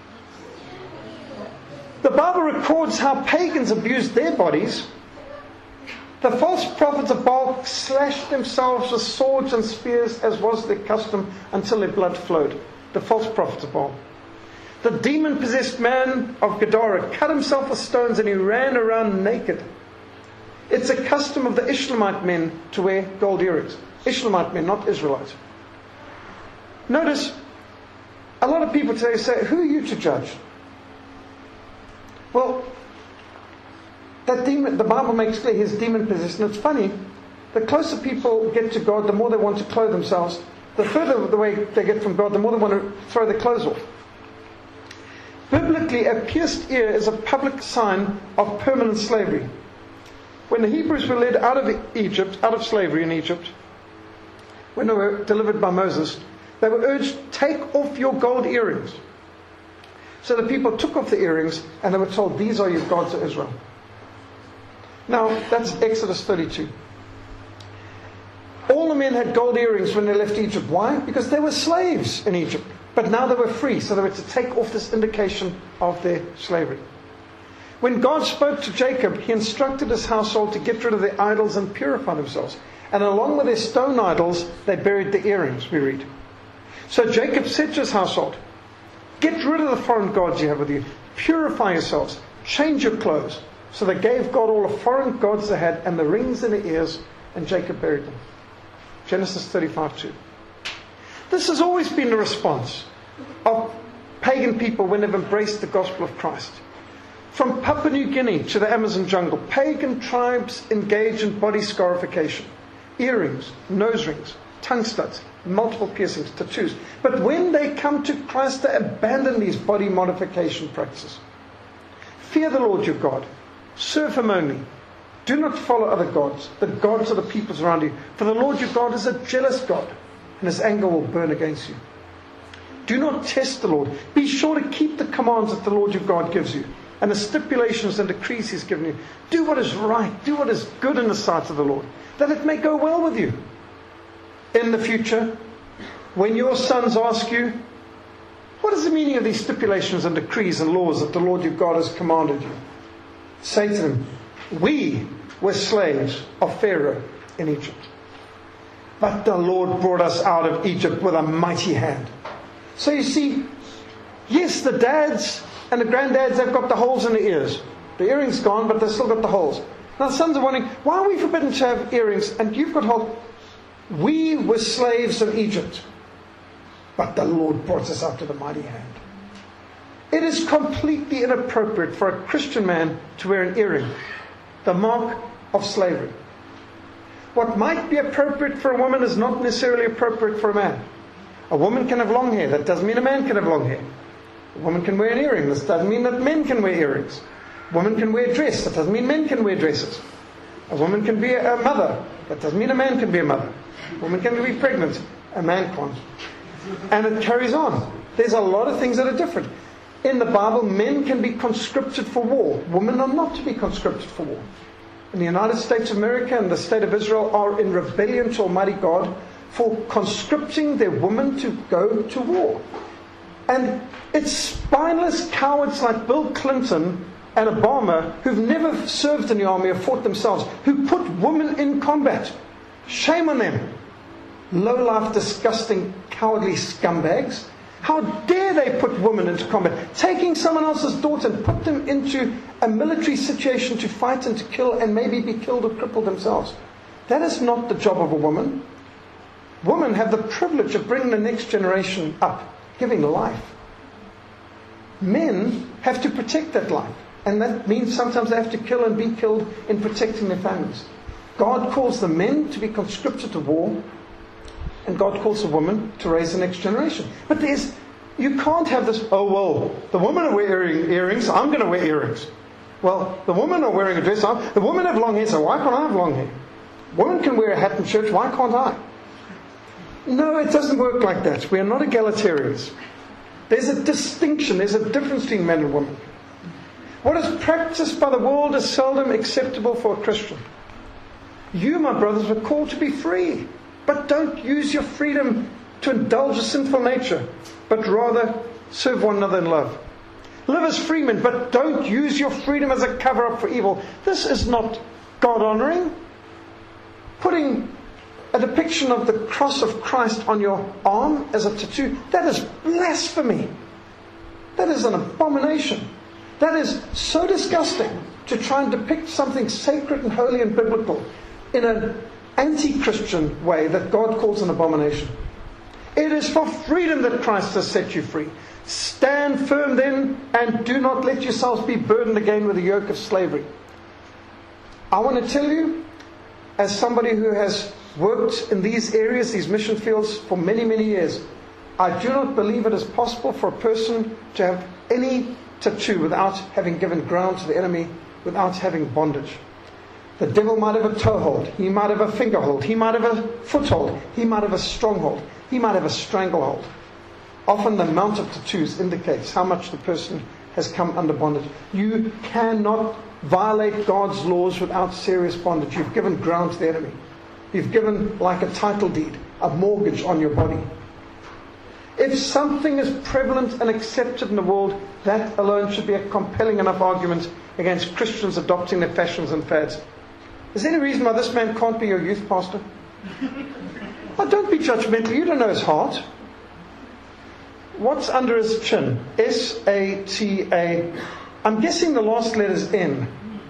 The Bible records how pagans abused their bodies. The false prophets of Baal slashed themselves with swords and spears, as was their custom, until their blood flowed. The false prophets of Baal. The demon-possessed man of Gadara cut himself with stones and he ran around naked. It's a custom of the Ishmaelite men to wear gold earrings. Ishmaelite men, not Israelites. Notice, a lot of people today say, who are you to judge? Well, that demon, the Bible makes clear he's demon-possessed. And it's funny, the closer people get to God, the more they want to clothe themselves. The further the way they get from God, the more they want to throw their clothes off. Biblically, a pierced ear is a public sign of permanent slavery. When the Hebrews were led out of Egypt, out of slavery in Egypt, when they were delivered by Moses, they were urged, take off your gold earrings. So the people took off the earrings and they were told, these are your gods of Israel. Now, that's Exodus 32. All the men had gold earrings when they left Egypt. Why? Because they were slaves in Egypt. But now they were free, so they were to take off this indication of their slavery. When God spoke to Jacob, he instructed his household to get rid of their idols and purify themselves. And along with their stone idols, they buried the earrings, we read. So Jacob said to his household, get rid of the foreign gods you have with you. Purify yourselves. Change your clothes. So they gave God all the foreign gods they had and the rings in their ears, and Jacob buried them. Genesis 35:2. This has always been the response of pagan people when they've embraced the gospel of Christ. From Papua New Guinea to the Amazon jungle, pagan tribes engage in body scarification. Earrings, nose rings, tongue studs, multiple piercings, tattoos. But when they come to Christ, they abandon these body modification practices. Fear the Lord your God. Serve him only. Do not follow other gods, the gods of the peoples around you. For the Lord your God is a jealous God, and his anger will burn against you. Do not test the Lord. Be sure to keep the commands that the Lord your God gives you, and the stipulations and decrees he's given you. Do what is right. Do what is good in the sight of the Lord, that it may go well with you. In the future, when your sons ask you, what is the meaning of these stipulations and decrees and laws that the Lord your God has commanded you? Say to them, we were slaves of Pharaoh in Egypt, but the Lord brought us out of Egypt with a mighty hand. So you see, yes, the dads and the granddads, they've got the holes in the ears. The earring's gone, but they've still got the holes. Now the sons are wondering, why are we forbidden to have earrings and you've got holes? We were slaves in Egypt, but the Lord brought us out with a mighty hand. It is completely inappropriate for a Christian man to wear an earring, the mark of slavery. What might be appropriate for a woman is not necessarily appropriate for a man. A woman can have long hair. That doesn't mean a man can have long hair. A woman can wear an earring. This doesn't mean that men can wear earrings. A woman can wear a dress. That doesn't mean men can wear dresses. A woman can be a mother. That doesn't mean a man can be a mother. A woman can be pregnant. A man can't. And it carries on. There's a lot of things that are different. In the Bible, men can be conscripted for war. Women are not to be conscripted for war. In the United States of America and the state of Israel are in rebellion to Almighty God for conscripting their women to go to war. And it's spineless cowards like Bill Clinton and Obama, who've never served in the army or fought themselves, who put women in combat. Shame on them. Low-life, disgusting, cowardly scumbags. How dare they put women into combat, taking someone else's daughter and put them into a military situation to fight and to kill and maybe be killed or crippled themselves. That is not the job of a woman. Women have the privilege of bringing the next generation up, giving life. Men have to protect that life, and that means sometimes they have to kill and be killed in protecting their families. God calls the men to be conscripted to war, and God calls the woman to raise the next generation. But you can't have this, oh well, the women are wearing earrings, I'm going to wear earrings. Well, the women are wearing a dress, the women have long hair, so why can't I have long hair? Women can wear a hat in church, why can't I? No, it doesn't work like that. We are not egalitarians. There's a distinction, there's a difference between men and women. What is practiced by the world is seldom acceptable for a Christian. You, my brothers, were called to be free. But don't use your freedom to indulge a sinful nature, but rather serve one another in love. Live as free men, but don't use your freedom as a cover-up for evil. This is not God-honoring. Putting a depiction of the cross of Christ on your arm as a tattoo, that is blasphemy. That is an abomination. That is so disgusting to try and depict something sacred and holy and biblical in an anti-Christian way that God calls an abomination. It is for freedom that Christ has set you free. Stand firm then, and do not let yourselves be burdened again with the yoke of slavery. I want to tell you, as somebody who has worked in these areas, these mission fields for many, many years, I do not believe it is possible for a person to have any tattoo without having given ground to the enemy, without having bondage. The devil might have a toehold, he might have a fingerhold, he might have a foothold, he might have a stronghold, he might have a stranglehold. Often the amount of tattoos indicates how much the person has come under bondage. You cannot violate God's laws without serious bondage. You've given ground to the enemy. You've given, like a title deed, a mortgage on your body. If something is prevalent and accepted in the world, that alone should be a compelling enough argument against Christians adopting their fashions and fads. Is there any reason why this man can't be your youth pastor? Oh, don't be judgmental. You don't know his heart. What's under his chin? S-A-T-A. I'm guessing the last letter is N.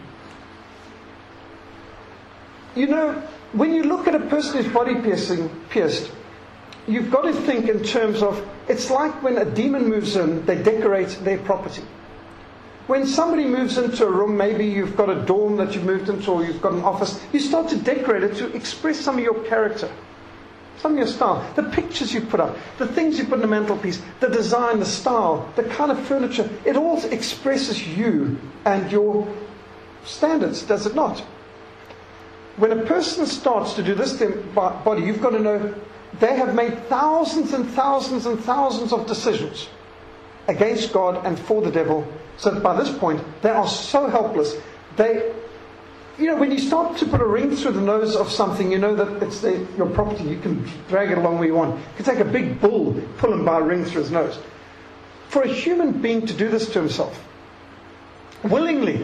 You know, when you look at a person whose body pierced, you've got to think in terms of, it's like when a demon moves in, they decorate their property. When somebody moves into a room, maybe you've got a dorm that you've moved into, or you've got an office, you start to decorate it to express some of your character, some of your style. The pictures you put up, the things you put in the mantelpiece, the design, the style, the kind of furniture, it all expresses you and your standards, does it not? When a person starts to do this to their body, you've got to know they have made thousands and thousands and thousands of decisions against God and for the devil, so that by this point they are so helpless. When you start to put a ring through the nose of something, you know that it's your property. You can drag it along where you want. You can take a big bull, pull him by a ring through his nose. For a human being to do this to himself, willingly,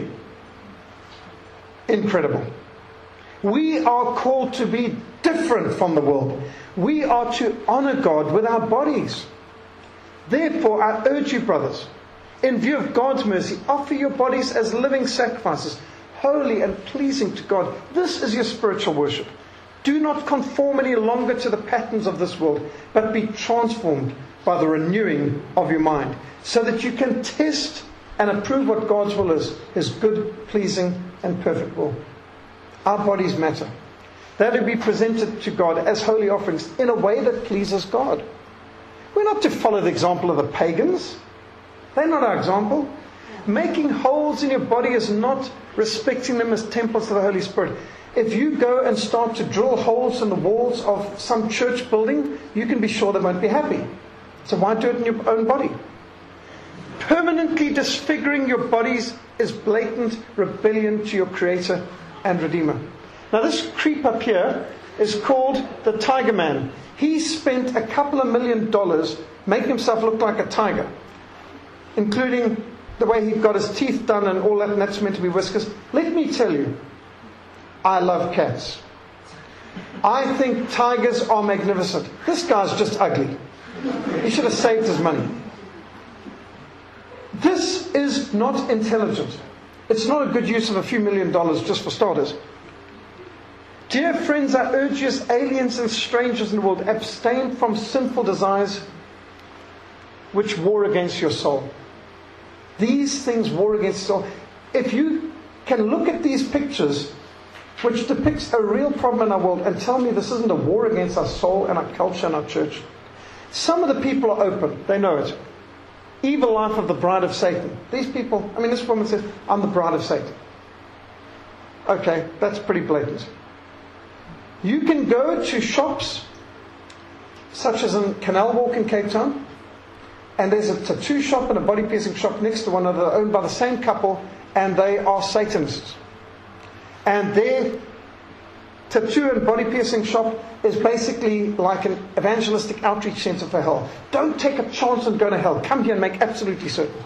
incredible. We are called to be different from the world. We are to honor God with our bodies. Therefore, I urge you, brothers, in view of God's mercy, offer your bodies as living sacrifices, holy and pleasing to God. This is your spiritual worship. Do not conform any longer to the patterns of this world, but be transformed by the renewing of your mind, so that you can test and approve what God's will is, His good, pleasing, and perfect will. Our bodies matter. They are to be presented to God as holy offerings in a way that pleases God. We're not to follow the example of the pagans. They're not our example. Making holes in your body is not respecting them as temples of the Holy Spirit. If you go and start to drill holes in the walls of some church building, you can be sure they won't be happy. So why do it in your own body? Permanently disfiguring your bodies is blatant rebellion to your Creator and Redeemer. Now this creep up here is called the Tiger Man. He spent a couple of $1 million making himself look like a tiger, including the way he got his teeth done and all that, and that's meant to be whiskers. Let me tell you, I love cats. I think tigers are magnificent. This guy's just ugly. He should have saved his money. This is not intelligent. It's not a good use of a few $1 million just for starters. Dear friends, I urge you as aliens and strangers in the world, abstain from sinful desires which war against your soul. These things war against the soul. If you can look at these pictures, which depicts a real problem in our world, and tell me this isn't a war against our soul and our culture and our church. Some of the people are open. They know it. Evil life of the bride of Satan. These people, this woman says, I'm the bride of Satan. Okay, that's pretty blatant. You can go to shops, such as in Canal Walk in Cape Town, and there's a tattoo shop and a body piercing shop next to one another, owned by the same couple, and they are Satanists. And their tattoo and body piercing shop is basically like an evangelistic outreach center for hell. Don't take a chance on going to hell. Come here and make absolutely certain.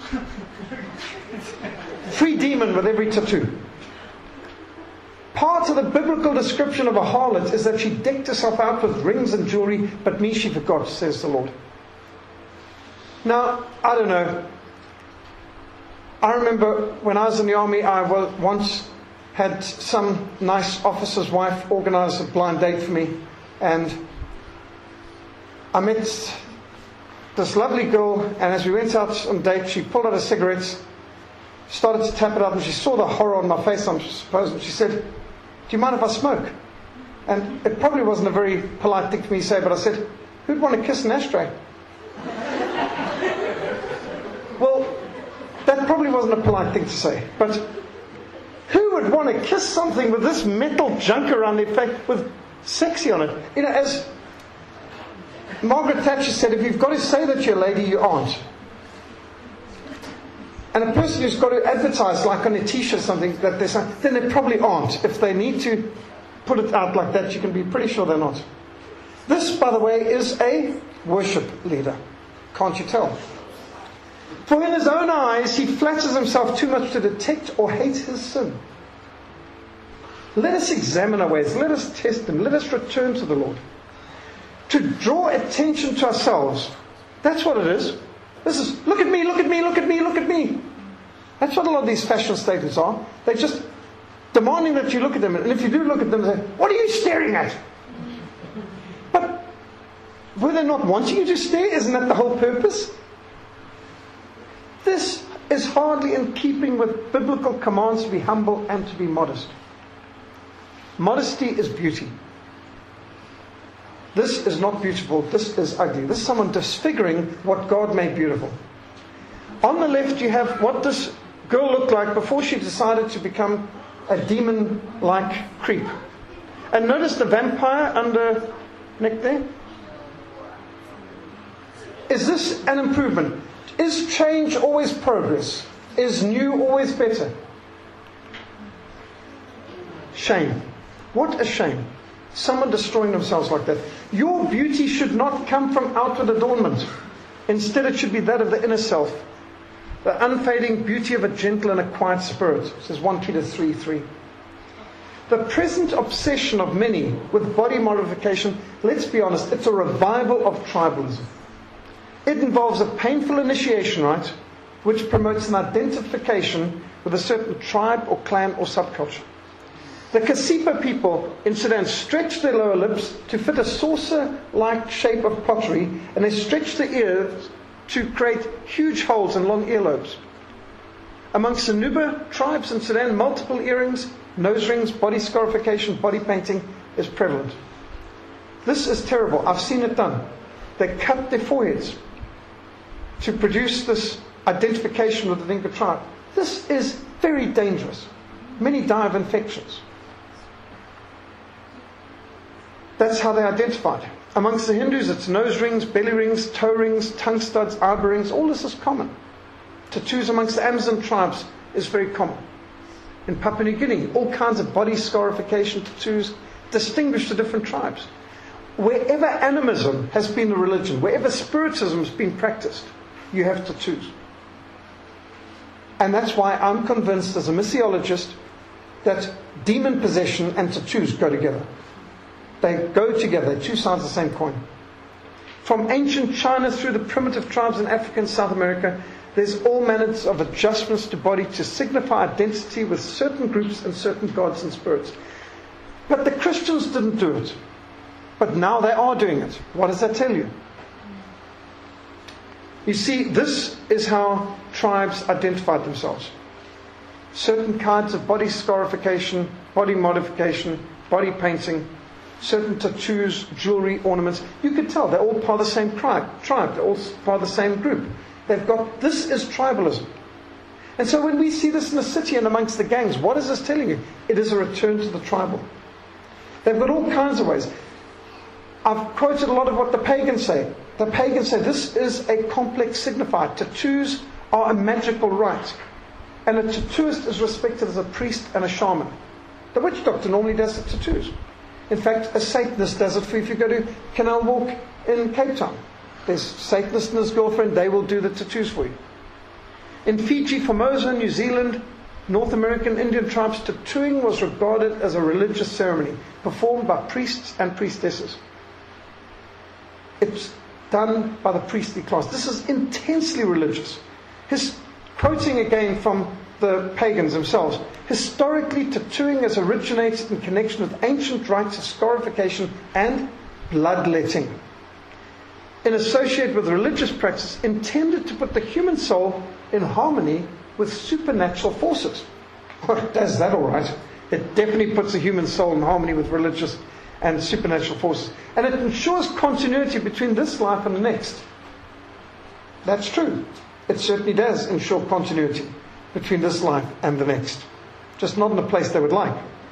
Free demon with every tattoo. Part of the biblical description of a harlot is that she decked herself out with rings and jewelry, but me she forgot, says the Lord. Now, I don't know. I remember when I was in the army, I once had some nice officer's wife organize a blind date for me, and I met this lovely girl, and as we went out on a date, she pulled out her cigarettes, started to tap it out, and she saw the horror on my face, I suppose, and she said, do you mind if I smoke? And it probably wasn't a very polite thing for me to say, but I said, who'd want to kiss an ashtray? Well, that probably wasn't a polite thing to say, but who would want to kiss something with this metal junk around their face with sexy on it? As Margaret Thatcher said, if you've got to say that you're a lady, you aren't. And a person who's got to advertise, like on a t-shirt or something, that they're saying, then they probably aren't. If they need to put it out like that, you can be pretty sure they're not. This, by the way, is a worship leader. Can't you tell? For in his own eyes, he flatters himself too much to detect or hate his sin. Let us examine our ways. Let us test them. Let us return to the Lord. To draw attention to ourselves. That's what it is. This is, look at me, look at me, look at me, look at me. That's what a lot of these fashion statements are. They're just demanding that you look at them. And if you do look at them, they say, what are you staring at? But were they not wanting you to stare? Isn't that the whole purpose? This is hardly in keeping with biblical commands to be humble and to be modest. Modesty is beauty. This is not beautiful, this is ugly. This is someone disfiguring what God made beautiful. On the left you have what this girl looked like before she decided to become a demon-like creep. And notice the vampire underneath there. Is this an improvement? Is change always progress? Is new always better? Shame. What a shame. Someone destroying themselves like that. Your beauty should not come from outward adornment. Instead, it should be that of the inner self. The unfading beauty of a gentle and a quiet spirit. Says 1 Peter 3:3. The present obsession of many with body modification, let's be honest, it's a revival of tribalism. It involves a painful initiation rite, which promotes an identification with a certain tribe or clan or subculture. The Kasipa people in Sudan stretch their lower lips to fit a saucer-like shape of pottery, and they stretch their ears to create huge holes and long earlobes. Amongst the Nuba tribes in Sudan, multiple earrings, nose rings, body scarification, body painting is prevalent. This is terrible. I've seen it done. They cut their foreheads to produce this identification with the Dinka tribe. This is very dangerous. Many die of infections. That's how they identified. Amongst the Hindus, it's nose rings, belly rings, toe rings, tongue studs, eyebrow rings. All this is common. Tattoos amongst the Amazon tribes is very common. In Papua New Guinea, all kinds of body scarification tattoos distinguish the different tribes. Wherever animism has been the religion, wherever spiritism has been practiced, you have tattoos. And that's why I'm convinced as a missiologist that demon possession and tattoos go together. They go together, two sides of the same coin. From ancient China through the primitive tribes in Africa and South America, there's all manners of adjustments to body to signify identity with certain groups and certain gods and spirits. But the Christians didn't do it. But now they are doing it. What does that tell you? You see, this is how tribes identified themselves. Certain kinds of body scarification, body modification, body painting, certain tattoos, jewelry, ornaments. You could tell they're all part of the same tribe. They're all part of the same group. They've got, this is tribalism. And so when we see this in the city and amongst the gangs, what is this telling you? It is a return to the tribal. They've got all kinds of ways. I've quoted a lot of what the pagans say. The pagans say this is a complex signifier. Tattoos are a magical rite. And a tattooist is respected as a priest and a shaman. The witch doctor normally does the tattoos. In fact, a Satanist does it for you if you go to Canal Walk in Cape Town. There's Satanist and his girlfriend, they will do the tattoos for you. In Fiji, Formosa, New Zealand, North American Indian tribes, tattooing was regarded as a religious ceremony performed by priests and priestesses. It's done by the priestly class. This is intensely religious. Quoting again from the pagans themselves, historically tattooing has originated in connection with ancient rites of scarification and bloodletting, and associated with religious practice intended to put the human soul in harmony with supernatural forces. Well, it does that all right. It definitely puts the human soul in harmony with religious and supernatural forces. And it ensures continuity between this life and the next. That's true. It certainly does ensure continuity between this life and the next. Just not in a place they would like.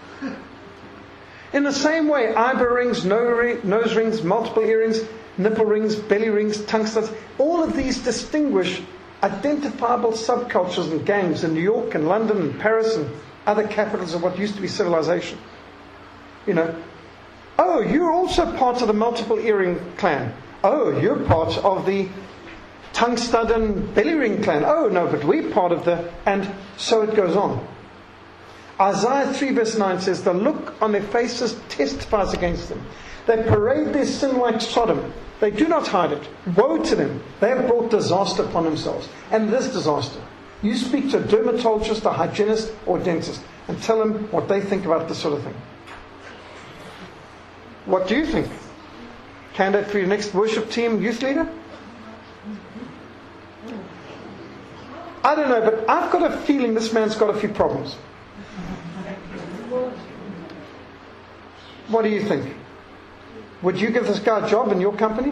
In the same way, eyebrow rings, nose rings, multiple earrings, nipple rings, belly rings, tongue studs, all of these distinguish identifiable subcultures and gangs in New York and London and Paris and other capitals of what used to be civilization. Oh, you're also part of the multiple earring clan. Oh, you're part of the tongue stud and belly ring clan. Oh, no, but we're part of the... And so it goes on. Isaiah 3 verse 9 says, the look on their faces testifies against them. They parade their sin like Sodom. They do not hide it. Woe to them. They have brought disaster upon themselves. And this disaster. You speak to a dermatologist, a hygienist, or a dentist and tell them what they think about this sort of thing. What do you think? Candidate for your next worship team, youth leader? I don't know, but I've got a feeling this man's got a few problems. What do you think? Would you give this guy a job in your company?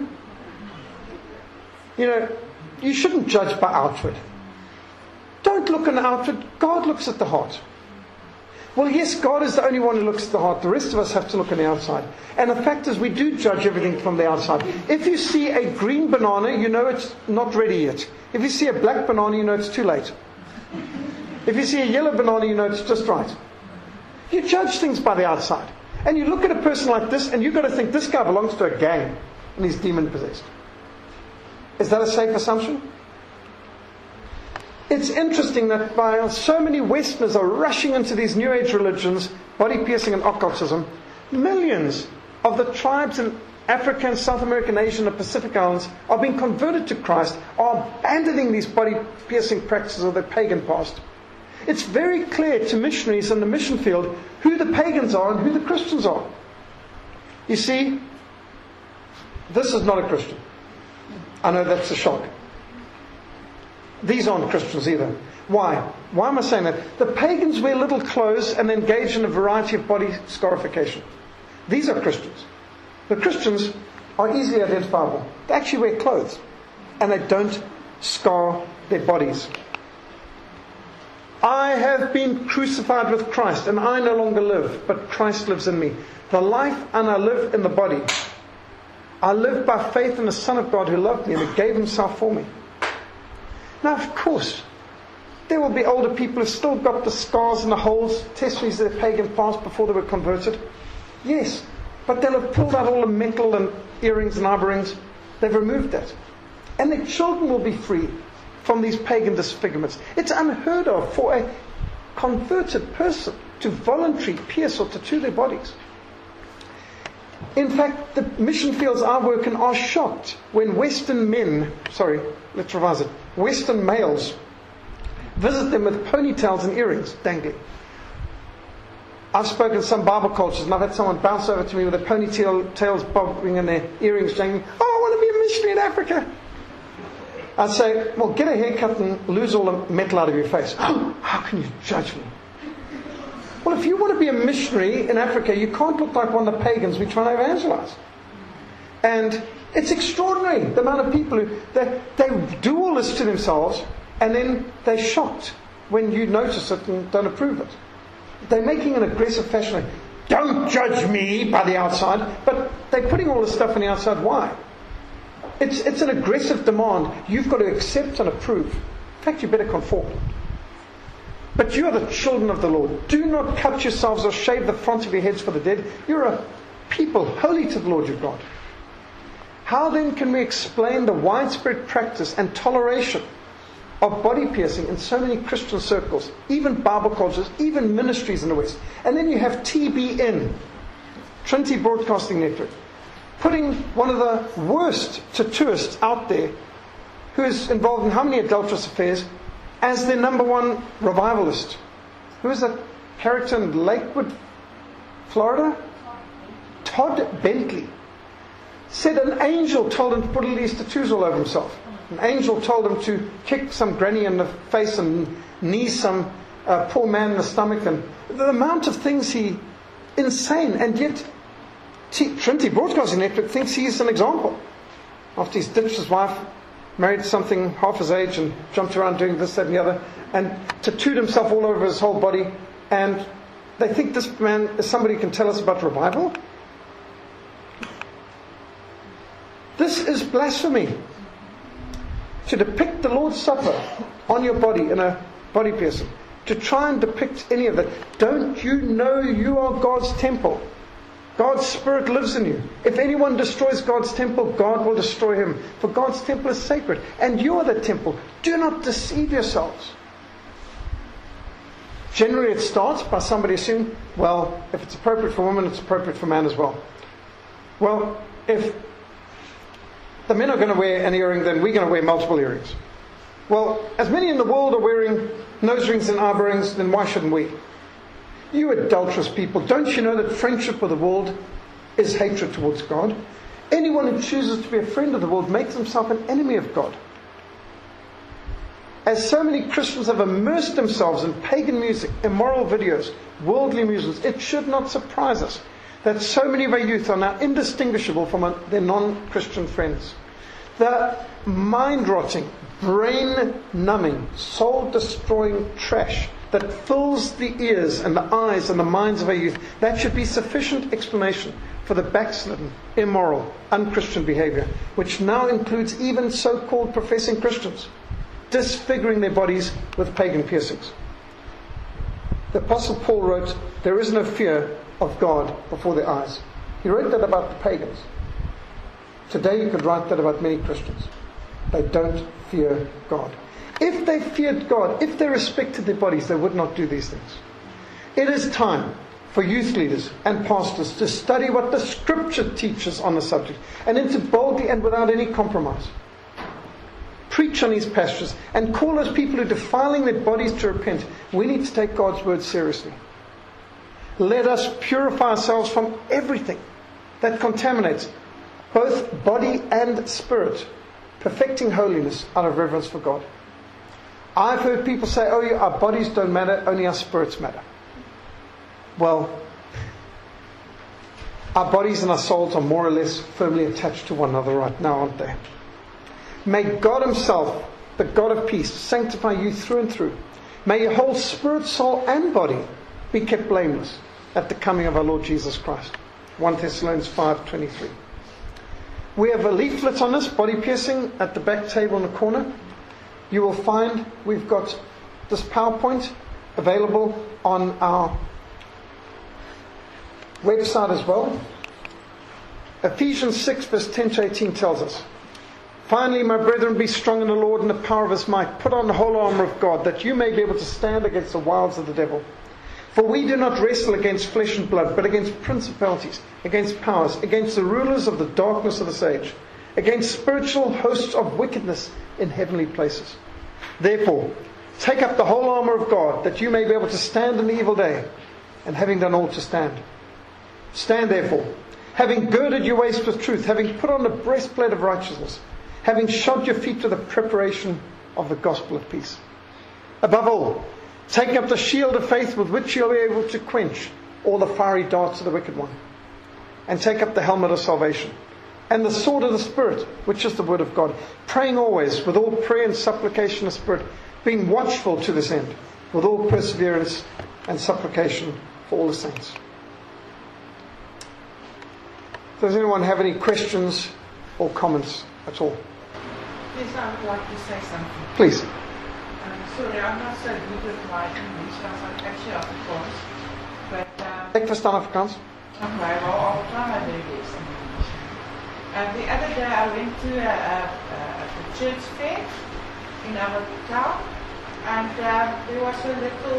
You shouldn't judge by outward. Don't look on the outward. God looks at the heart. Well, yes, God is the only one who looks at the heart. The rest of us have to look on the outside. And the fact is, we do judge everything from the outside. If you see a green banana, you know it's not ready yet. If you see a black banana, you know it's too late. If you see a yellow banana, you know it's just right. You judge things by the outside. And you look at a person like this, and you've got to think, this guy belongs to a gang, and he's demon-possessed. Is that a safe assumption? It's interesting that while so many Westerners are rushing into these New Age religions, body piercing and occultism, millions of the tribes in Africa and South America and Asia and the Pacific Islands are being converted to Christ, are abandoning these body piercing practices of their pagan past. It's very clear to missionaries in the mission field who the pagans are and who the Christians are. You see, this is not a Christian. I know that's a shock. These aren't Christians either. Why? Why am I saying that? The pagans wear little clothes and engage in a variety of body scarification. These are Christians. The Christians are easily identifiable. They actually wear clothes. And they don't scar their bodies. I have been crucified with Christ, and I no longer live, but Christ lives in me. The life and I live in the body. I live by faith in the Son of God who loved me and who gave himself for me. Now, of course, there will be older people who've still got the scars and the holes, testimonies of their pagan past before they were converted. Yes, but they'll have pulled out all the metal and earrings and eyebrow rings. They've removed that. And their children will be free from these pagan disfigurements. It's unheard of for a converted person to voluntarily pierce or tattoo their bodies. In fact, the mission fields I work in are shocked when Western males visit them with ponytails and earrings dangling. I've spoken to some Bible cultures and I've had someone bounce over to me with their ponytails bobbing and their earrings dangling. Oh, I want to be a missionary in Africa. I'd say, well, get a haircut and lose all the metal out of your face. Oh, how can you judge me? Well, if you want to be a missionary in Africa, you can't look like one of the pagans we're trying to evangelize. And it's extraordinary, the amount of people who they do all this to themselves, and then they're shocked when you notice it and don't approve it. They're making an aggressive fashion of, don't judge me by the outside, but they're putting all this stuff on the outside. Why? It's an aggressive demand. You've got to accept and approve. In fact, you better conform. But you are the children of the Lord. Do not cut yourselves or shave the front of your heads for the dead. You're a people holy to the Lord your God. How then can we explain the widespread practice and toleration of body piercing in so many Christian circles, even Bible cultures, even ministries in the West? And then you have TBN, Trinity Broadcasting Network, putting one of the worst tattooists out there, who is involved in how many adulterous affairs, as their number one revivalist. Who is that character in Lakewood, Florida? Todd Bentley. Said an angel told him to put all these tattoos all over himself. An angel told him to kick some granny in the face and knee some poor man in the stomach. And the amount of things insane. And yet Trinity Broadcasting Network thinks he's an example. After he's ditched his wife, married something half his age and jumped around doing this, that and the other, and tattooed himself all over his whole body, and they think this man is somebody who can tell us about revival? This is blasphemy. to depict the Lord's Supper on your body in a body piercing, to try and depict any of that. Don't you know you are God's temple? God's Spirit lives in you. If anyone destroys God's temple, God will destroy him. For God's temple is sacred, and you are the temple. Do not deceive yourselves. Generally it starts by somebody assuming, well, if it's appropriate for women, it's appropriate for man as well. Well, if the men are going to wear an earring, then we're going to wear multiple earrings. Well, as many in the world are wearing nose rings and eyebrow rings, then why shouldn't we? You adulterous people, don't you know that friendship with the world is hatred towards God? Anyone who chooses to be a friend of the world makes himself an enemy of God. As so many Christians have immersed themselves in pagan music, immoral videos, worldly amusements, it should not surprise us that so many of our youth are now indistinguishable from their non-Christian friends. The mind-rotting, brain-numbing, soul-destroying trash that fills the ears and the eyes and the minds of our youth, that should be sufficient explanation for the backslidden, immoral, unchristian behavior, which now includes even so-called professing Christians, disfiguring their bodies with pagan piercings. The Apostle Paul wrote, there is no fear of God before their eyes. He wrote that about the pagans. Today you could write that about many Christians. They don't fear God. If they feared God, if they respected their bodies, they would not do these things. It is time for youth leaders and pastors to study what the Scripture teaches on the subject, and then to boldly and without any compromise preach on these passages and call those people who are defiling their bodies to repent. We need to take God's word seriously. Let us purify ourselves from everything that contaminates both body and spirit, perfecting holiness out of reverence for God. I've heard people say, oh, yeah, our bodies don't matter, only our spirits matter. Well, our bodies and our souls are more or less firmly attached to one another right now, aren't they? May God Himself, the God of peace, sanctify you through and through. May your whole spirit, soul and body be kept blameless at the coming of our Lord Jesus Christ. 1 Thessalonians 5:23. We have a leaflet on this, body piercing, at the back table in the corner. You will find we've got this PowerPoint available on our website as well. Ephesians 6 verse 10 to 18 tells us, finally, my brethren, be strong in the Lord and the power of His might. Put on the whole armour of God, that you may be able to stand against the wiles of the devil. For we do not wrestle against flesh and blood, but against principalities, against powers, against the rulers of the darkness of this age, against spiritual hosts of wickedness in heavenly places. Therefore, take up the whole armour of God, that you may be able to stand in the evil day, and having done all to stand. Stand therefore, having girded your waist with truth, having put on the breastplate of righteousness, having shod your feet with the preparation of the gospel of peace. Above all, taking up the shield of faith with which you'll be able to quench all the fiery darts of the wicked one. And take up the helmet of salvation, and the sword of the Spirit, which is the word of God, praying always with all prayer and supplication of the Spirit, being watchful to this end, with all perseverance and supplication for all the saints. Does anyone have any questions or comments at all? Yes, I would like to say something. Please. Sorry, I'm not so good with my English, I'm actually Afrikaans. But, Ek verstaan Afrikaans. okay, well, I'll try my very best in English. The other day I went to a church fair in our town, and there was a little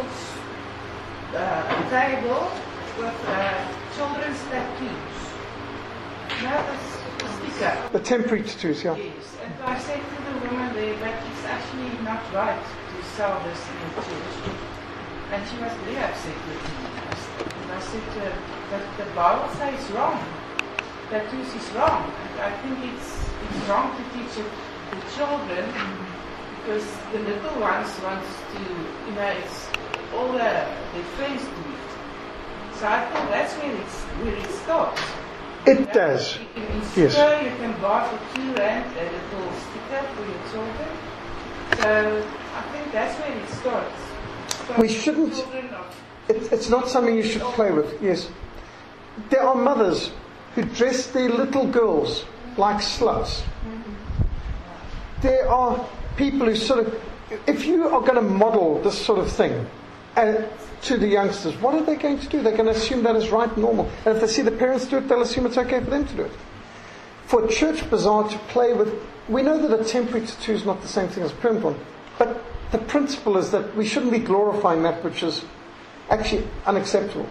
table with children's tattoos. No, the sticker. The temporary tattoos, yeah. Yes, and I said to the woman there that it's actually not right to sell this in the church. And she was very upset with me. And I said to her, but the Bible says wrong. Tattoos is wrong. And I think it's wrong to teach it to children because the little ones want to, it's all their friends do it. So I think that's where it starts. It does. In Yes. store you can buy for £2 a little sticker for your children. So I think that's where it starts. We shouldn't. It's not something you should play with. Yes. There are mothers who dress their little girls like sluts. There are people who sort of, if you are going to model this sort of thing to the youngsters, what are they going to do? They're going to assume that is right and normal. And if they see the parents do it, they'll assume it's okay for them to do it. For a church bazaar to play with, we know that a temporary tattoo is not the same thing as a permanent one, but the principle is that we shouldn't be glorifying that which is actually unacceptable.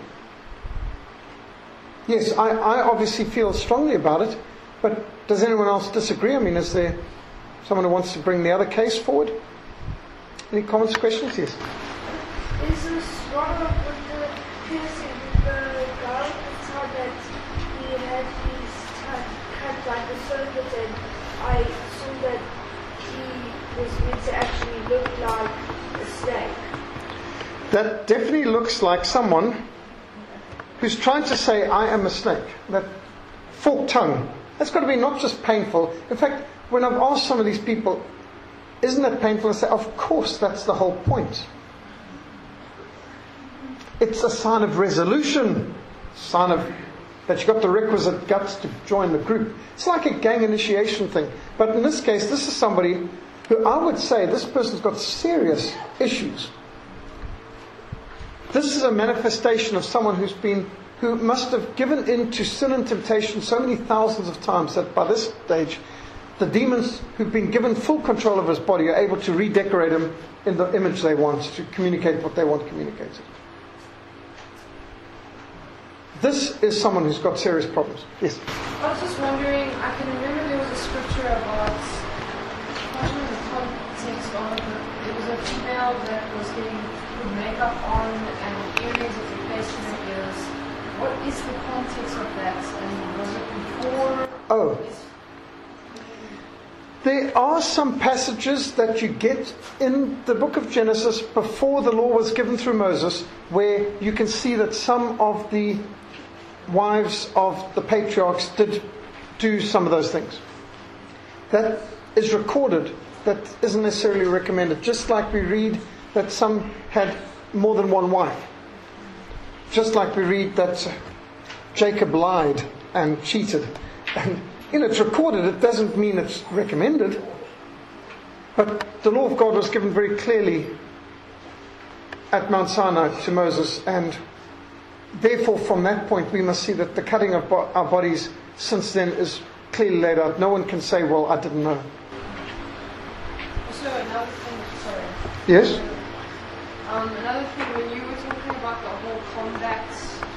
Yes, I obviously feel strongly about it, but does anyone else disagree? I mean, is there someone who wants to bring the other case forward? Any comments, questions? Yes. Is this wrong with the piercing with the guy inside that he had his cut like a serpent, and I saw that he was meant to actually look like a snake? That definitely looks like someone who's trying to say, I am a snake. That forked tongue. That's got to be not just painful. In fact, when I've asked some of these people, isn't that painful? I say, of course, that's the whole point. It's a sign of resolution. Sign of that you've got the requisite guts to join the group. It's like a gang initiation thing. But in this case, this is somebody who I would say, this person's got serious issues. This is a manifestation of someone who must have given in to sin and temptation so many thousands of times that by this stage, the demons who've been given full control of his body are able to redecorate him in the image they want, to communicate what they want communicated. This is someone who's got serious problems. Yes? I was just wondering, I can remember there was a scripture about, I don't know the context of it, there was a female that was getting put makeup on and earrings of the face in her ears. What is the context of that? And was it before? Oh. There are some passages that you get in the book of Genesis before the law was given through Moses, where you can see that some of the wives of the patriarchs did do some of those things. That is recorded. That isn't necessarily recommended. Just like we read that some had more than one wife. Just like we read that Jacob lied and cheated. And it's recorded. It doesn't mean it's recommended. But the law of God was given very clearly at Mount Sinai to Moses, and therefore from that point we must see that the cutting of our bodies since then is clearly laid out. No one can say, well, I didn't know. So another thing, sorry. Yes? Another thing, when you were talking about the whole combat,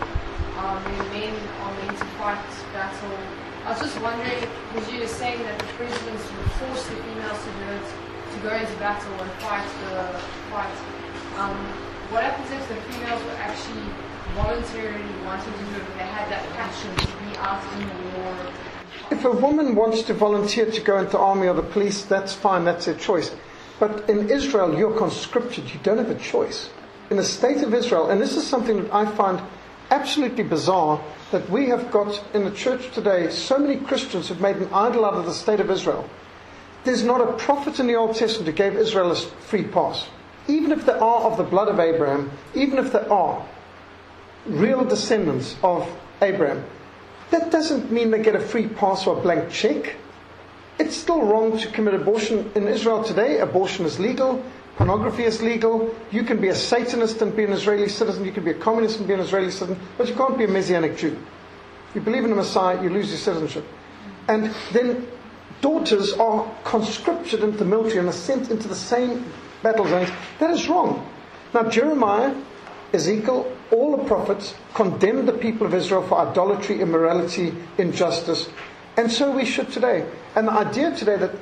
when men are meant to fight battle, I was just wondering, because you were saying that the presidents would force the females to do it, to go into battle and fight the fight. What happens if the females were actually voluntarily wanting to do it, if they had that passion to be out in the war? If a woman wants to volunteer to go into the army or the police, that's fine, that's their choice. But in Israel, you're conscripted, you don't have a choice. In the state of Israel, and this is something that I find absolutely bizarre, that we have got in the church today so many Christians who've made an idol out of the state of Israel. There's not a prophet in the Old Testament who gave Israel a free pass. Even if they are of the blood of Abraham, even if they are real descendants of Abraham, that doesn't mean they get a free pass or a blank check. It's still wrong to commit abortion. In Israel today, abortion is legal. Pornography is legal. You can be a Satanist and be an Israeli citizen. You can be a communist and be an Israeli citizen. But you can't be a Messianic Jew. If you believe in the Messiah, you lose your citizenship. And then daughters are conscripted into the military and are sent into the same battle zones. That is wrong. Now Jeremiah, Ezekiel, all the prophets condemned the people of Israel for idolatry, immorality, injustice. And so we should today. And the idea today that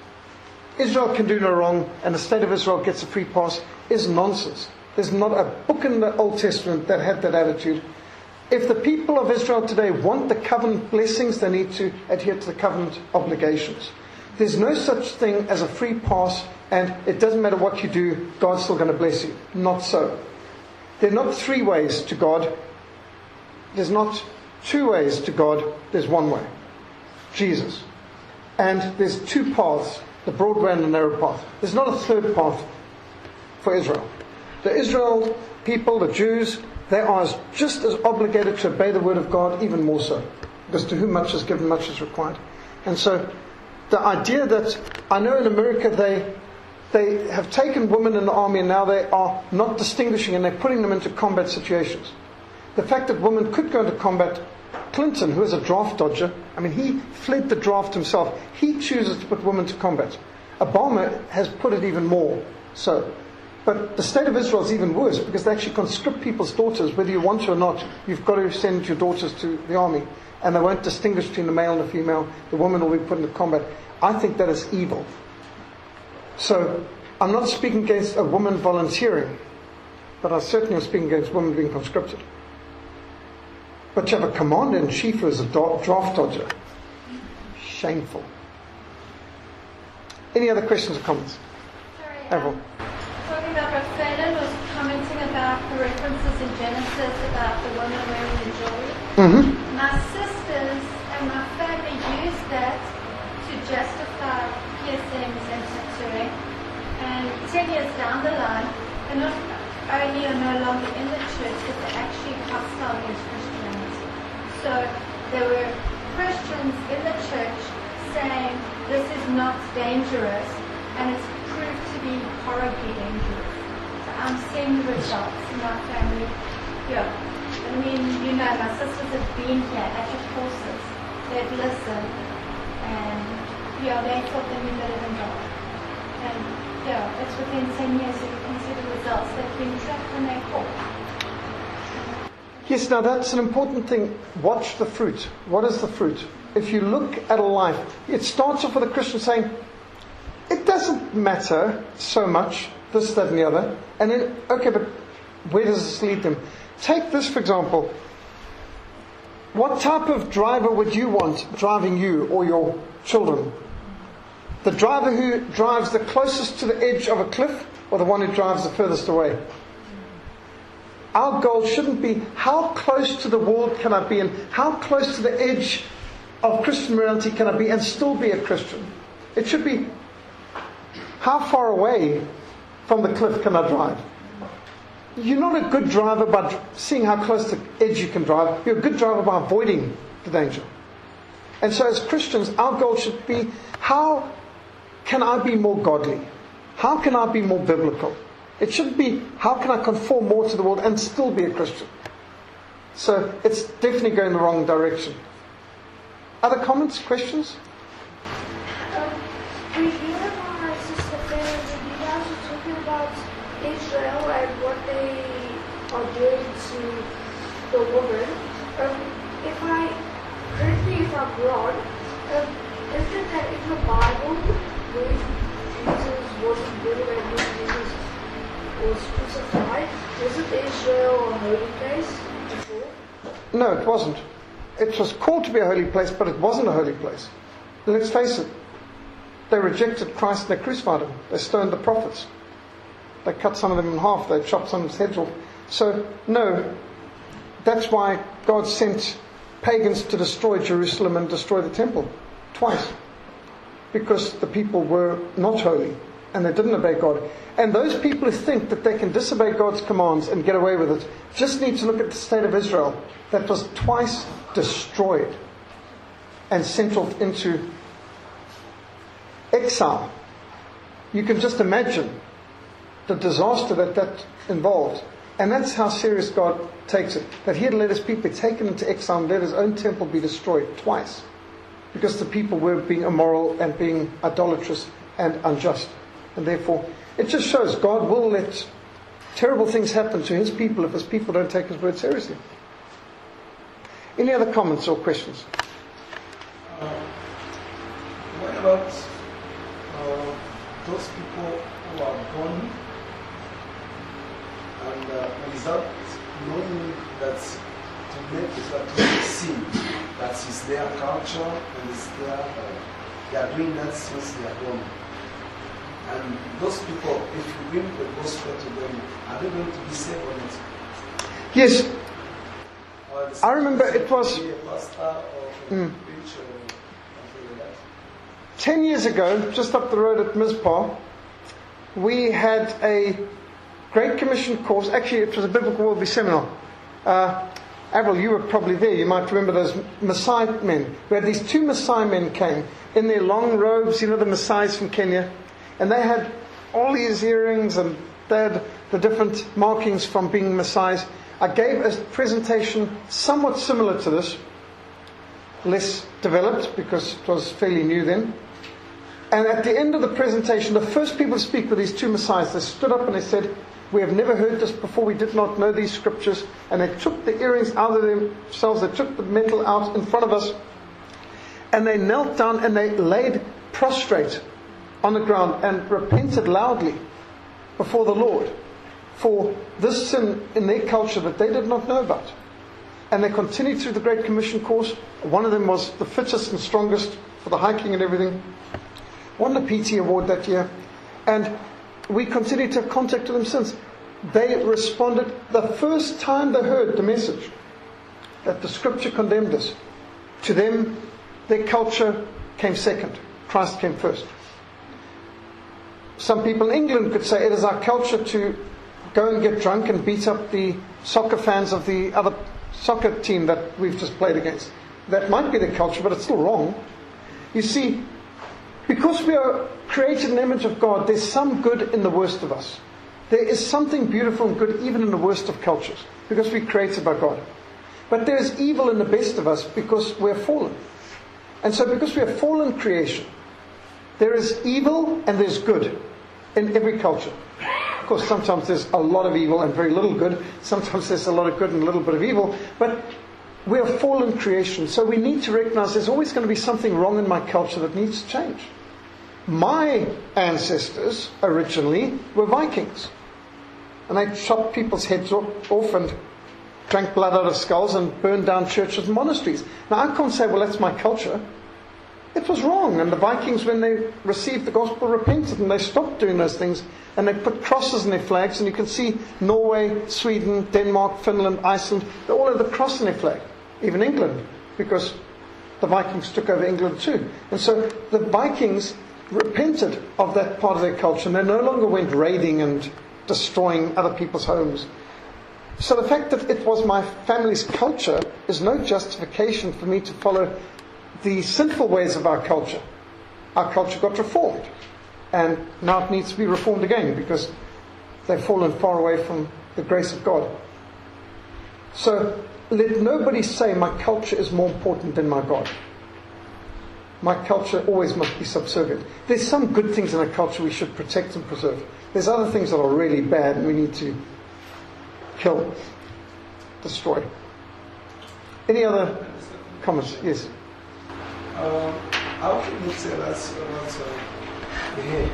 Israel can do no wrong and the state of Israel gets a free pass is nonsense. There's not a book in the Old Testament that had that attitude. If the people of Israel today want the covenant blessings, they need to adhere to the covenant obligations. There's no such thing as a free pass, and it doesn't matter what you do, God's still going to bless you. Not so. There are not three ways to God. There's not two ways to God. There's one way. Jesus. And there's two paths, the broad way and the narrow path. There's not a third path for Israel. The Israel people, the Jews, they are just as obligated to obey the word of God, even more so. Because to whom much is given, much is required. And so the idea that, I know in America they have taken women in the army and now they are not distinguishing and they're putting them into combat situations. The fact that women could go into combat, Clinton, who is a draft dodger, I mean, he fled the draft himself. He chooses to put women to combat. Obama has put it even more so. But the state of Israel is even worse because they actually conscript people's daughters, whether you want to or not. You've got to send your daughters to the army. And they won't distinguish between the male and the female. The woman will be put into combat. I think that is evil. So, I'm not speaking against a woman volunteering, but I certainly am speaking against women being conscripted. But you have a commander-in-chief who is a draft dodger. Shameful. Any other questions or comments? Sorry, Avril. talking about what Phelan was commenting about the references in Genesis about the woman wearing the jewelry. Mm-hmm. My sisters and my family use that to justify piercings and tattooing. And 10 years down the line, they're not only are no longer in the church, but they're actually hostile against Christianity. So there were Christians in the church saying this is not dangerous, and it's proved to be horribly dangerous. So I'm seeing the results in my family. Yeah. I mean, you know, my sisters have been here at your courses. They've listened, and yeah, they thought they knew better than God. And yeah, it's within 10 years that you can see the results. They've been trapped and they're caught. Yes, now that's an important thing. Watch the fruit. What is the fruit? If you look at a life, it starts off with a Christian saying, it doesn't matter so much, this, that, and the other. And then, okay, but where does this lead them? Take this, for example. What type of driver would you want driving you or your children? The driver who drives the closest to the edge of a cliff, or the one who drives the furthest away? Our goal shouldn't be how close to the world can I be and how close to the edge of Christian morality can I be and still be a Christian. It should be how far away from the cliff can I drive. You're not a good driver by seeing how close to the edge you can drive. You're a good driver by avoiding the danger. And so as Christians, our goal should be how can I be more godly? How can I be more biblical? It shouldn't be, how can I conform more to the world and still be a Christian? So it's definitely going the wrong direction. Other comments, questions? We hear about my sister parents, and you guys were talking about Israel and what they are doing to the woman. Correct me if I'm wrong, isn't it that in the Bible, when Jesus wasn't born and when Jesus was crucified, wasn't Israel a holy place before? No, it wasn't. It was called to be a holy place, but it wasn't a holy place. Let's face it. They rejected Christ and they crucified him. They stoned the prophets. They cut some of them in half. They chopped some of his heads off. So, no. That's why God sent pagans to destroy Jerusalem and destroy the temple. Twice. Because the people were not holy. And they didn't obey God. And those people who think that they can disobey God's commands and get away with it, just need to look at the state of Israel. That was twice destroyed. And sent off into exile. You can just imagine the disaster that involved. And that's how serious God takes it. That he had let his people be taken into exile and let his own temple be destroyed twice. Because the people were being immoral and being idolatrous and unjust. And therefore, it just shows God will let terrible things happen to his people if his people don't take his word seriously. Any other comments or questions? What about those people who are born and without knowing that to make it sin, that is their culture and it's they are doing that since they are born. And those people, if you bring the gospel to them, are they going to be saved or not? Yes. I remember it was 10 years ago, just up the road at Mizpah, we had a Great Commission course. Actually, it was a Biblical Worldview seminar. Avril, you were probably there. You might remember those Maasai men. We had these two Maasai men came in their long robes, you know, the Maasais from Kenya. And they had all these earrings, and they had the different markings from being Messiahs. I gave a presentation somewhat similar to this, less developed because it was fairly new then. And at the end of the presentation, the first people to speak were these two Messiahs. They stood up and they said, "We have never heard this before. We did not know these scriptures." And they took the earrings out of themselves. They took the metal out in front of us. And they knelt down and they laid prostrate on the ground and repented loudly before the Lord for this sin in their culture that they did not know about. And they continued through the Great Commission course. One of them was the fittest and strongest for the hiking and everything. Won the PT award that year. And we continued to have contact with them since. They responded the first time they heard the message that the scripture condemned us. To them, their culture came second. Christ came first. Some people in England could say it is our culture to go and get drunk and beat up the soccer fans of the other soccer team that we've just played against. That might be their culture, but it's still wrong. You see, because we are created in the image of God, there's some good in the worst of us. There is something beautiful and good even in the worst of cultures, because we're created by God. But there is evil in the best of us because we're fallen. And so because we are fallen creation, there is evil and there's good in every culture. Of course, sometimes there's a lot of evil and very little good. Sometimes there's a lot of good and a little bit of evil. But we are fallen creation, so we need to recognize there's always going to be something wrong in my culture that needs to change. My ancestors originally were Vikings. And they chopped people's heads off and drank blood out of skulls and burned down churches and monasteries. Now I can't say, well, that's my culture. It was wrong. And the Vikings, when they received the gospel, repented and they stopped doing those things. And they put crosses in their flags. And you can see Norway, Sweden, Denmark, Finland, Iceland, they all have the cross in their flag. Even England, because the Vikings took over England too. And so the Vikings repented of that part of their culture. And they no longer went raiding and destroying other people's homes. So the fact that it was my family's culture is no justification for me to follow the sinful ways of our culture. Our culture got reformed. And now it needs to be reformed again because they've fallen far away from the grace of God. So let nobody say my culture is more important than my God. My culture always must be subservient. There's some good things in a culture we should protect and preserve. There's other things that are really bad and we need to kill, destroy. Any other comments? Yes. How can you tell us about the hair?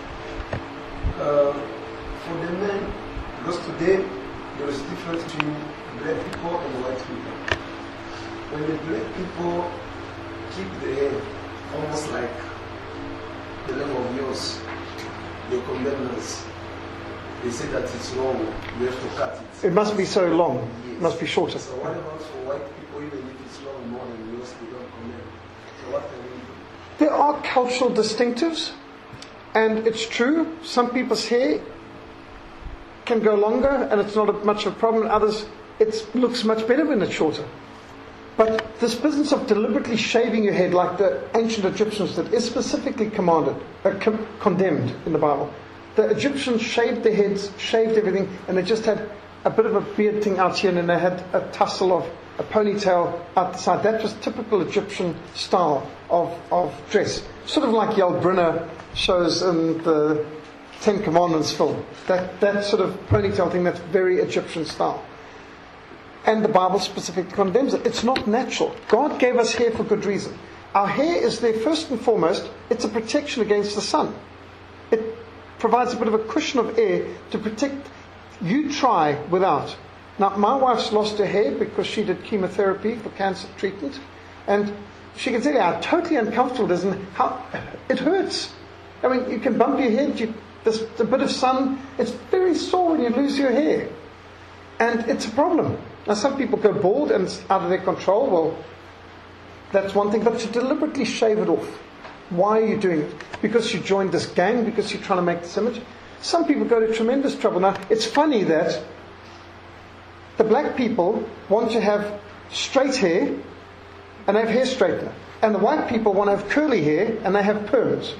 For the men, because today there is a difference between black people and white people. When the black people keep the hair almost like the level of yours, they condemn us. They say that it's wrong, we have to cut it. It must be so long. Yes. It must be shorter. So what about for white people, even if it's long more than yours, they don't condemn? So what can we do? There are cultural distinctives, and it's true, some people's hair can go longer and it's not much of a problem. Others, it looks much better when it's shorter. But this business of deliberately shaving your head like the ancient Egyptians did is specifically condemned in the Bible. The Egyptians shaved their heads, shaved everything, and they just had a bit of a beard thing out here, and then they had a tussle of a ponytail out the side. That was typical Egyptian style of dress. Sort of like Yul Brynner shows in the Ten Commandments film. That sort of ponytail thing, that's very Egyptian style. And the Bible specifically condemns it. It's not natural. God gave us hair for good reason. Our hair is there first and foremost. It's a protection against the sun. It provides a bit of a cushion of air to protect. You try without. Now, my wife's lost her hair because she did chemotherapy for cancer treatment. And she can tell you how totally uncomfortable it is and how it hurts. I mean, you can bump your head. There's a bit of sun. It's very sore when you lose your hair. And it's a problem. Now, some people go bald and it's out of their control. Well, that's one thing. But to deliberately shave it off, why are you doing it? Because you joined this gang? Because you're trying to make this image? Some people go to tremendous trouble. Now, it's funny that the black people want to have straight hair and they have hair straightener. And the white people want to have curly hair and they have perms.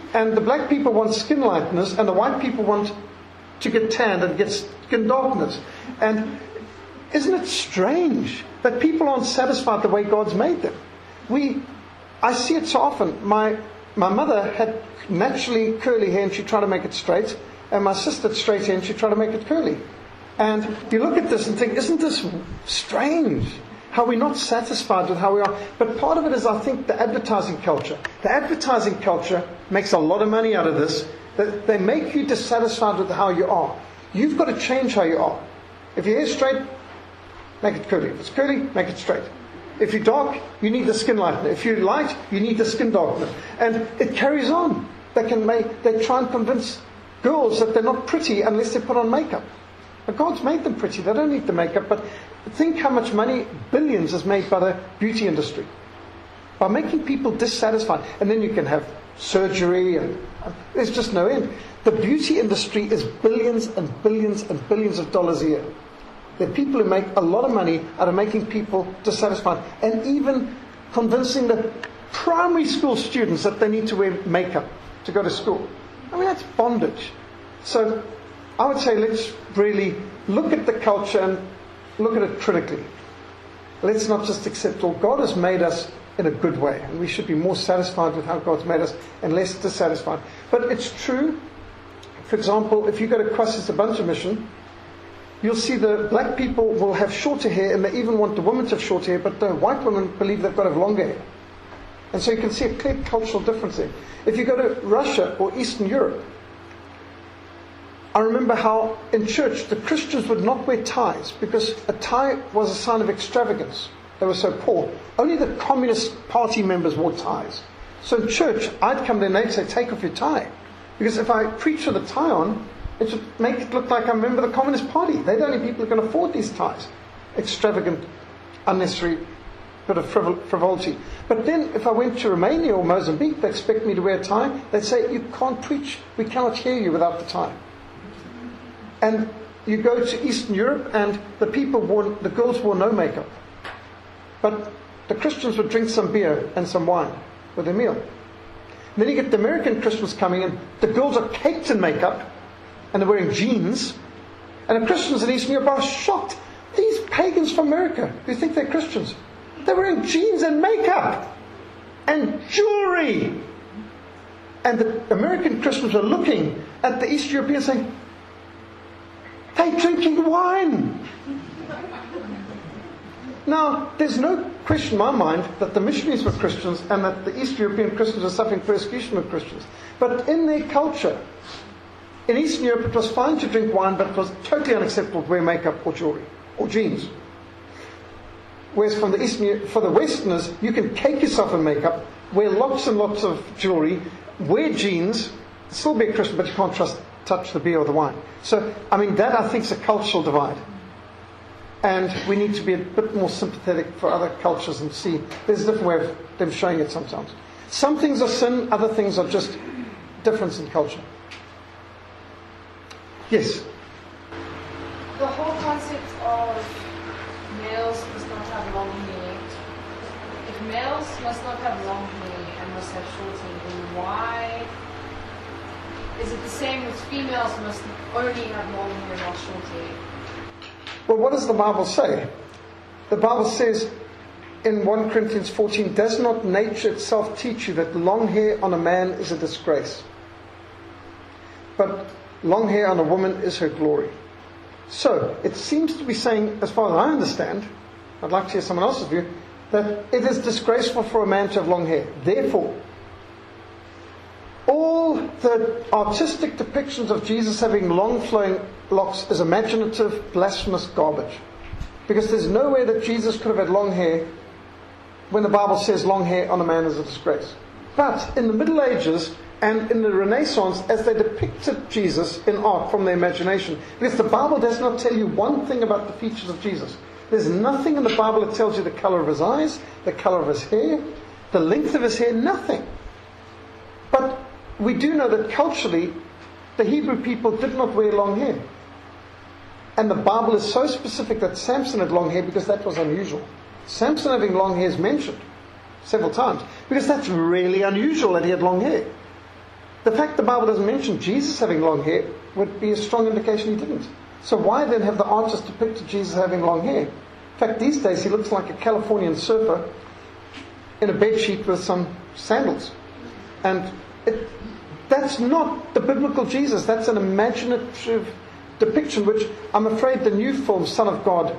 And the black people want skin lightness, and the white people want to get tanned and get skin darkness. And isn't it strange that people aren't satisfied the way God's made them? I see it so often. My mother had naturally curly hair and she tried to make it straight, and my sister had straight hair and she tried to make it curly. And you look at this and think, isn't this strange? How we're not satisfied with how we are. But part of it is, I think, the advertising culture. The advertising culture makes a lot of money out of this. They make you dissatisfied with how you are. You've got to change how you are. If your hair's straight, make it curly. If it's curly, make it straight. If you're dark, you need the skin lightener. If you're light, you need the skin darkener. And it carries on. They try and convince girls that they're not pretty unless they put on makeup. But God's made them pretty. They don't need the makeup. But think how much money, billions, is made by the beauty industry. By making people dissatisfied. And then you can have surgery and there's just no end. The beauty industry is billions and billions and billions of dollars a year. There are people who make a lot of money out of making people dissatisfied. And even convincing the primary school students that they need to wear makeup to go to school. I mean, that's bondage. So I would say let's really look at the culture and look at it critically. Let's not just accept all. God has made us in a good way, and we should be more satisfied with how God's made us and less dissatisfied. But it's true. For example, if you go to Kwasi's Bunch Mission, you'll see the black people will have shorter hair, and they even want the women to have short hair, but the white women believe they've got to have longer hair. And so you can see a clear cultural difference there. If you go to Russia or Eastern Europe, I remember how in church the Christians would not wear ties because a tie was a sign of extravagance. They were so poor. Only the Communist Party members wore ties. So in church, I'd come there and they'd say, take off your tie. Because if I preach with a tie on, it would make it look like I'm a member of the Communist Party. They're the only people who can afford these ties. Extravagant, unnecessary bit of frivolity. But then if I went to Romania or Mozambique, they expect me to wear a tie. They'd say, you can't preach. We cannot hear you without the tie. And you go to Eastern Europe and the girls wore no makeup. But the Christians would drink some beer and some wine with their meal. And then you get the American Christians coming in, the girls are caked in makeup and they're wearing jeans. And the Christians in Eastern Europe are shocked. These pagans from America who think they're Christians, they're wearing jeans and makeup and jewelry. And the American Christians are looking at the East Europeans saying, they're drinking wine. Now, there's no question in my mind that the missionaries were Christians and that the East European Christians are suffering persecution of Christians. But in their culture, in Eastern Europe, it was fine to drink wine, but it was totally unacceptable to wear makeup or jewelry or jeans. Whereas for the Westerners, you can cake yourself in makeup, wear lots and lots of jewelry, wear jeans, still be a Christian, but you can't touch the beer or the wine. So, I mean, that I think is a cultural divide. And we need to be a bit more sympathetic for other cultures and see there's a different way of them showing it sometimes. Some things are sin, other things are just difference in culture. Yes? The whole concept of males must not have long hair. If males must not have long hair and must have short hair, then why is it the same with females must only have long hair, not short hair? Well, what does the Bible say? The Bible says in 1 Corinthians 14, does not nature itself teach you that long hair on a man is a disgrace? But long hair on a woman is her glory. So, it seems to be saying, as far as I understand, I'd like to hear someone else's view, that it is disgraceful for a man to have long hair. Therefore, all the artistic depictions of Jesus having long flowing locks is imaginative, blasphemous garbage. Because there's no way that Jesus could have had long hair when the Bible says long hair on a man is a disgrace. But in the Middle Ages and in the Renaissance, as they depicted Jesus in art from their imagination, because the Bible does not tell you one thing about the features of Jesus. There's nothing in the Bible that tells you the color of his eyes, the color of his hair, the length of his hair, nothing. But we do know that culturally, the Hebrew people did not wear long hair. And the Bible is so specific that Samson had long hair because that was unusual. Samson having long hair is mentioned several times because that's really unusual that he had long hair. The fact the Bible doesn't mention Jesus having long hair would be a strong indication he didn't. So why then have the artist depicted Jesus having long hair? In fact, these days he looks like a Californian surfer in a bedsheet with some sandals. And that's not the biblical Jesus. That's an imaginative depiction, which I'm afraid the new film, Son of God,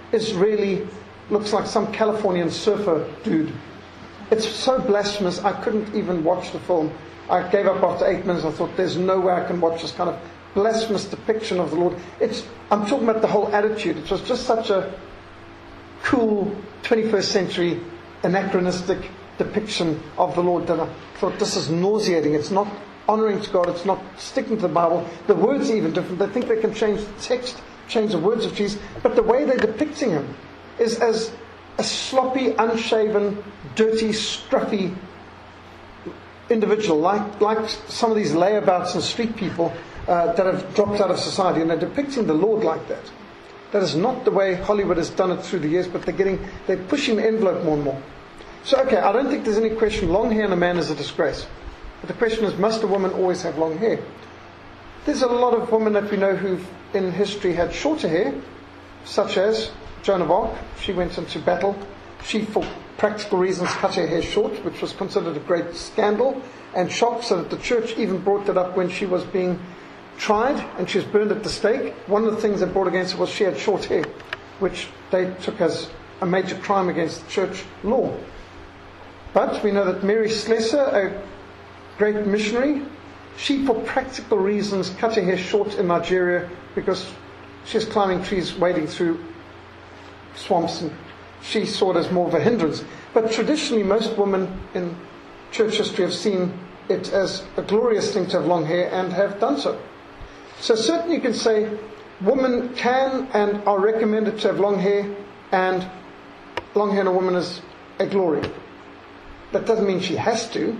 looks like some Californian surfer dude. It's so blasphemous, I couldn't even watch the film. I gave up after 8 minutes. I thought, there's no way I can watch this kind of blasphemous depiction of the Lord. I'm talking about the whole attitude. It was just such a cool 21st century anachronistic depiction of the Lord that I thought, this is nauseating. It's not honouring to God. It's not sticking to the Bible. The words are even different. They think they can change the text, change the words of Jesus, but the way they're depicting him is as a sloppy, unshaven, dirty, scruffy individual, like some of these layabouts and street people that have dropped out of society, and they're depicting the Lord like that. That is not the way Hollywood has done it through the years, but they're pushing the envelope more and more. So, okay, I don't think there's any question long hair in a man is a disgrace. But the question is, must a woman always have long hair? There's a lot of women that we know who've in history had shorter hair, such as Joan of Arc. She went into battle. She, for practical reasons, cut her hair short, which was considered a great scandal and shock, so that the church even brought that up when she was being tried and she was burned at the stake. One of the things they brought against her was she had short hair, which they took as a major crime against church law. But we know that Mary Slessor, a great missionary, she, for practical reasons, cut her hair short in Nigeria because she was climbing trees, wading through swamps, and she saw it as more of a hindrance. But traditionally, most women in church history have seen it as a glorious thing to have long hair and have done so. So certainly you can say women can and are recommended to have long hair, and long hair in a woman is a glory. That doesn't mean she has to.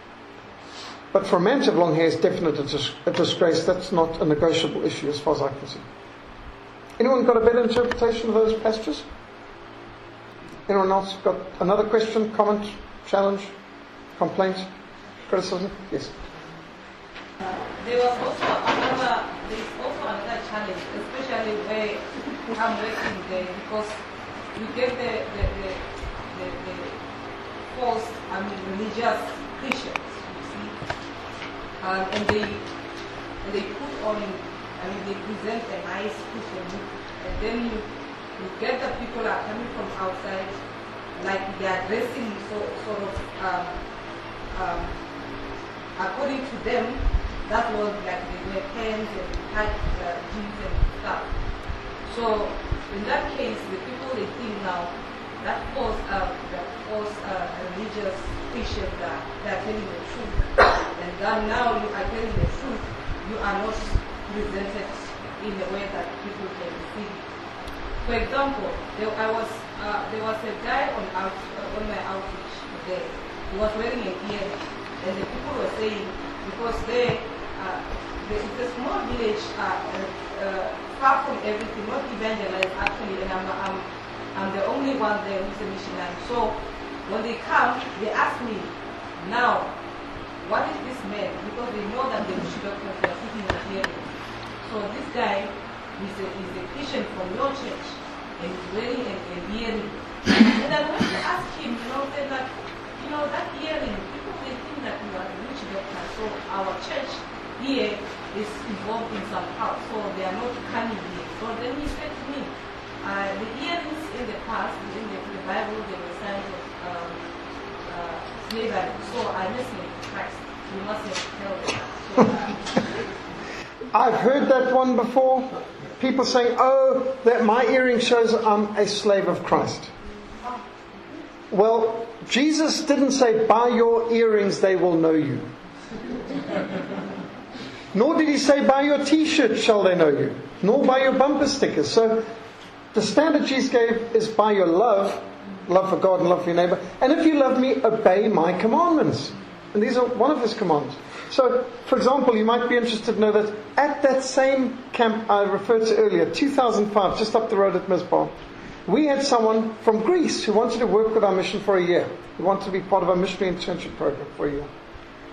But for a man to have long hair is definitely a disgrace. That's not a negotiable issue as far as I can see. Anyone got a better interpretation of those passages? Anyone else got another question, comment, challenge, complaint, criticism? Yes. There was also another challenge, especially where I'm working there, because we get the false, religious Christians, you see, and they put on, they present a nice Christian look, and then you get the people that are coming from outside, like they are dressing sort of according to them. That was like they wear pants and tight jeans and stuff. So in that case, the people they think now that false religious Christians that they are telling the truth, and then now you are telling the truth, you are not presented in a way that people can see. For example, there was a guy on my outreach there. He was wearing a earring, and the people were saying, because it's a small village, far from everything, not evangelized actually, and I'm the only one there who's a missionary. So when they come, they ask me, now, what is this man? Because they know that the witch doctors are sitting in here. So this guy is a Christian from your church, and he's wearing an earring. And I went to ask him, said that, that earring, people they think that you are a witch doctor. So our church here is involved in some part, so they are not coming here. So then he said to me, the earrings in the past, in the Bible, they were signs of slavery. So I listen to Christ. You mustn't tell them. So, I've heard that one before. People saying, that my earring shows I'm a slave of Christ. Well, Jesus didn't say, by your earrings they will know you. Nor did he say, by your t-shirt shall they know you. Nor by your bumper stickers. So the standard Jesus gave is by your love for God and love for your neighbor. And if you love me, obey my commandments. And these are one of his commands. So, for example, you might be interested to know that at that same camp I referred to earlier, 2005, just up the road at Mizpah, we had someone from Greece who wanted to work with our mission for a year. He wanted to be part of our missionary internship program for a year.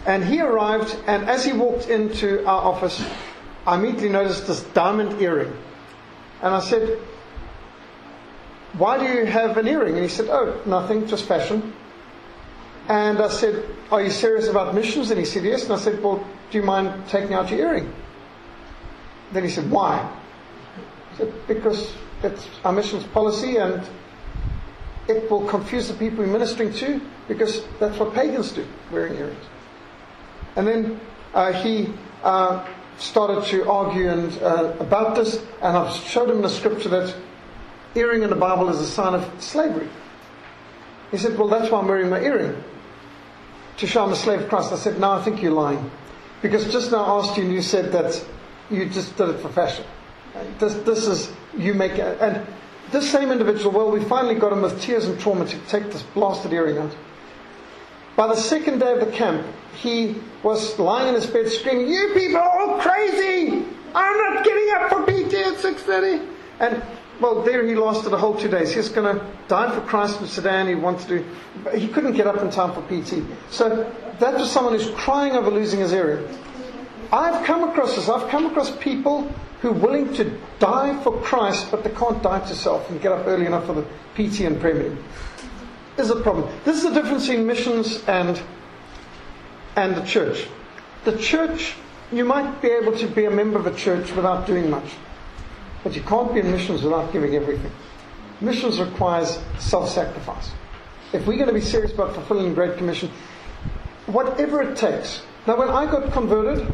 And he arrived, and as he walked into our office, I immediately noticed this diamond earring. And I said, "Why do you have an earring?" And he said, "Oh, nothing, just fashion." And I said, "Are you serious about missions?" And he said, "Yes." And I said, "Well, do you mind taking out your earring?" Then he said, "Why?" I said, "Because it's our missions policy, and it will confuse the people we're ministering to, because that's what pagans do, wearing earrings." And then he started to argue about this, and I've showed him in the scripture that earring in the Bible is a sign of slavery. He said, "Well, that's why I'm wearing my earring, to show I'm a slave of Christ." I said, "No, I think you're lying, because just now I asked you and you said that you just did it for fashion. This is, you make it." And this same individual, well, we finally got him with tears and trauma to take this blasted earring out. By the second day of the camp, he was lying in his bed screaming, "You people are all crazy! I'm not getting up for PT at 6:30. And, well, there he lasted a whole 2 days. He was going to die for Christ in Sudan. He wanted to, but he couldn't get up in time for PT. So that was someone who's crying over losing his earring. I've come across this. I've come across people who are willing to die for Christ, but they can't die to self and get up early enough for the PT and prayer meeting. Is a problem. This is the difference in missions and the church. The church, you might be able to be a member of a church without doing much, but you can't be in missions without giving everything. Missions requires self-sacrifice. If we're going to be serious about fulfilling the Great Commission, whatever it takes. Now, when I got converted,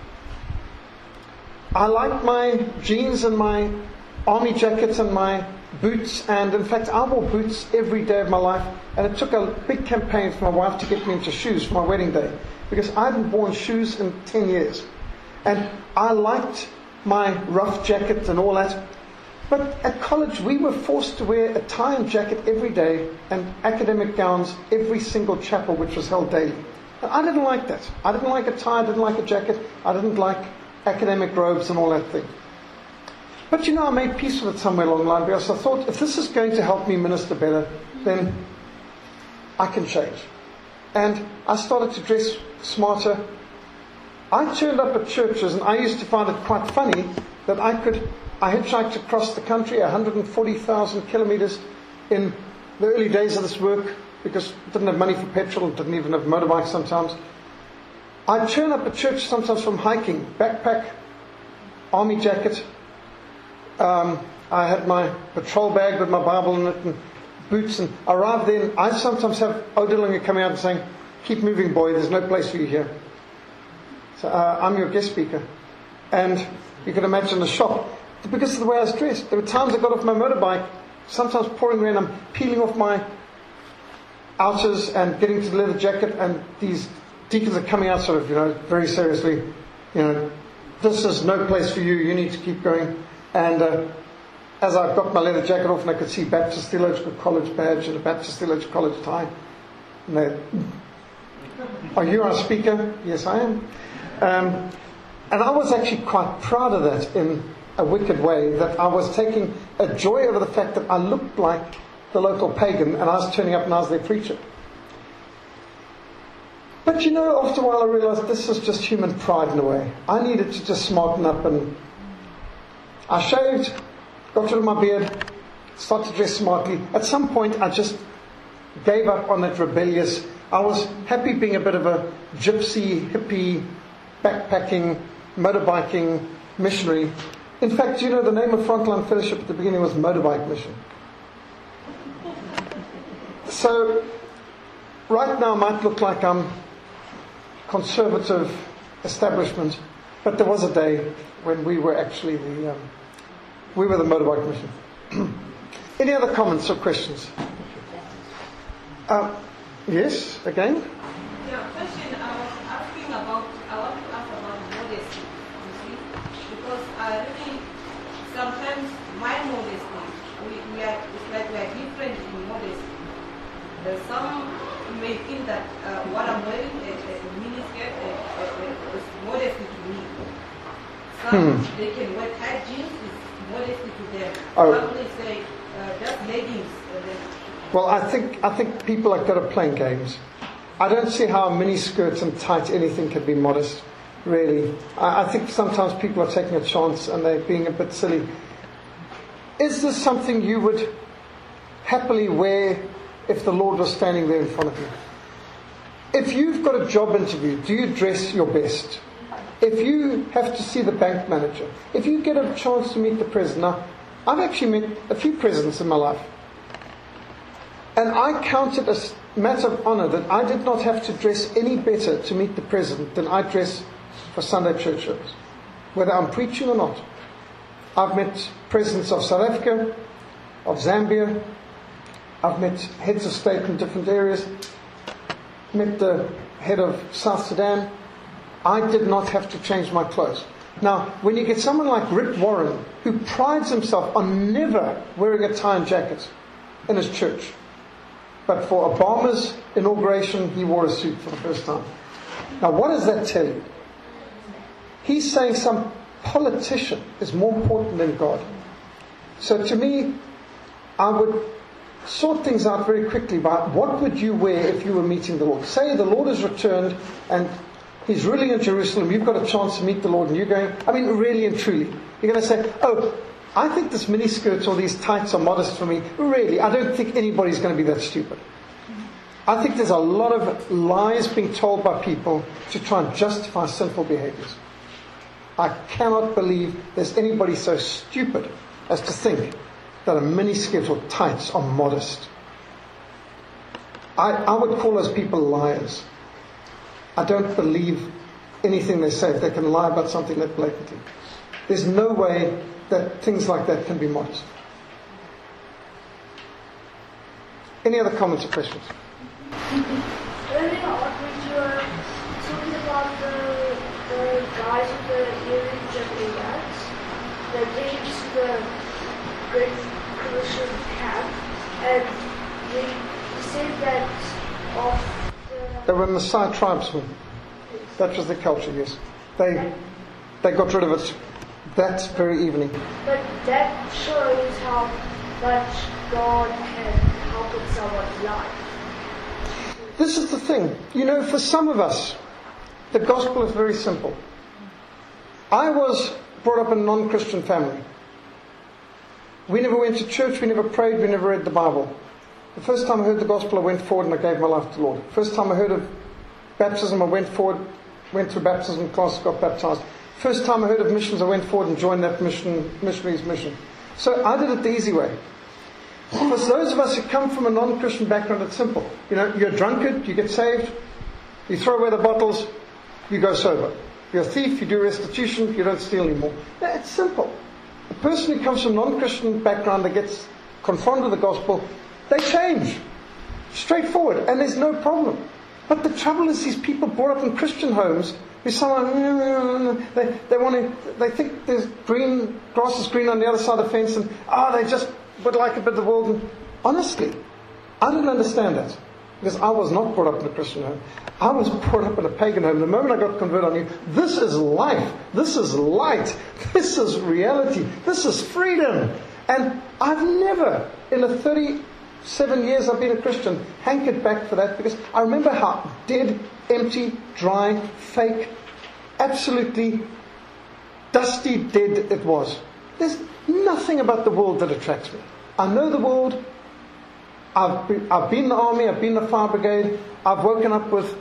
I liked my jeans and my army jackets and my boots, and in fact I wore boots every day of my life, and it took a big campaign for my wife to get me into shoes for my wedding day, because I hadn't worn shoes in 10 years. And I liked my rough jacket and all that. But at college we were forced to wear a tie and jacket every day and academic gowns every single chapel, which was held daily. And I didn't like that. I didn't like a tie, I didn't like a jacket, I didn't like academic robes and all that thing. But you know, I made peace with it somewhere along the line, because I thought, if this is going to help me minister better, then I can change. And I started to dress smarter. I turned up at churches, and I used to find it quite funny that I hitchhiked across the country 140,000 kilometers in the early days of this work, because I didn't have money for petrol, didn't even have motorbikes sometimes. I'd turn up at church sometimes from hiking, backpack, army jacket. I had my patrol bag with my Bible in it and boots, and I arrived there, and I sometimes have Odillinger coming out and saying, "Keep moving, boy, there's no place for you here." So I'm your guest speaker. And you can imagine the shock, because of the way I was dressed. There were times I got off my motorbike, sometimes pouring rain, I'm peeling off my outers and getting to the leather jacket, and these deacons are coming out sort of, very seriously, "This is no place for you, you need to keep going." And as I got my leather jacket off, and I could see Baptist Theological College badge and a Baptist Theological College tie, and they, "Are you our speaker?" "Yes, I am." And I was actually quite proud of that in a wicked way, that I was taking a joy over the fact that I looked like the local pagan, and I was turning up and I was their preacher. But after a while I realized this is just human pride in a way. I needed to just smarten up, and I shaved, got rid of my beard, started to dress smartly. At some point I just gave up on that rebellious. I was happy being a bit of a gypsy, hippie, backpacking, motorbiking missionary. In fact, the name of Frontline Fellowship at the beginning was Motorbike Mission. So right now I might look like I'm conservative establishment, but there was a day when we were actually the Motorbike Mission. Any other comments or questions? Yes, again? Yeah, question I was asking about, I want to ask about modesty, you see, because I really, sometimes my modesty, it's like we are different in modesty. Some may think that what I'm wearing is a miniskirt is modesty to me. Some, they can wear tight jeans, it's modesty to them. Some may say just leggings. Well, I think people are good at playing games. I don't see how a miniskirt and tight anything can be modest, really. I think sometimes people are taking a chance and they're being a bit silly. Is this something you would happily wear if the Lord was standing there in front of you? If you've got a job interview, do you dress your best? If you have to see the bank manager, if you get a chance to meet the president. Now, I've actually met a few presidents in my life. And I count it as a matter of honor that I did not have to dress any better to meet the president than I dress for Sunday church service, whether I'm preaching or not. I've met presidents of South Africa, of Zambia. I've met heads of state in different areas. Met the head of South Sudan. I did not have to change my clothes. Now, when you get someone like Rick Warren, who prides himself on never wearing a tie and jacket in his church, but for Obama's inauguration, he wore a suit for the first time. Now, what does that tell you? He's saying some politician is more important than God. So to me, I would sort things out very quickly by what would you wear if you were meeting the Lord. Say the Lord has returned and He's ruling in Jerusalem. You've got a chance to meet the Lord and you're going, I mean, really and truly. You're going to say, oh, I think this miniskirts or these tights are modest for me. Really, I don't think anybody's going to be that stupid. I think there's a lot of lies being told by people to try and justify sinful behaviors. I cannot believe there's anybody so stupid as to think that a miniskirt or tights are modest. I would call those people liars. I don't believe anything they say if they can lie about something that blatantly. There's no way that things like that can be modest. Any other comments or questions? Earlier on when you were talking about the guys with the earrings and the hats, they came to the Great Commission camp, and you said that of they were Maasai tribesmen. That was their culture, yes. They got rid of it that very evening. But that shows how much God can help in someone's life. This is the thing. You know, for some of us, the gospel is very simple. I was brought up in a non-Christian family. We never went to church, we never prayed, we never read the Bible. The first time I heard the gospel, I went forward and I gave my life to the Lord. First time I heard of baptism, I went forward, went through baptism class, got baptized. First time I heard of missions, I went forward and joined that missionary's mission. So I did it the easy way. For those of us who come from a non-Christian background, it's simple. You know, you're a drunkard, you get saved, you throw away the bottles, you go sober. You're a thief, you do restitution, you don't steal anymore. It's simple. The person who comes from a non-Christian background that gets confronted with the gospel, they change. Straightforward. And there's no problem. But the trouble is these people brought up in Christian homes who someone, they think there's green, grass is green on the other side of the fence and, they just would like a bit of the world. And honestly, I don't understand that. Because I was not brought up in a Christian home. I was brought up in a pagan home. The moment I got converted, I knew, this is life. This is light. This is reality. This is freedom. And I've never, in the 37 years I've been a Christian, hankered back for that, because I remember how dead, empty, dry, fake, absolutely dusty dead it was. There's nothing about the world that attracts me. I know the world. I've been in the army, I've been in the fire brigade, I've woken up with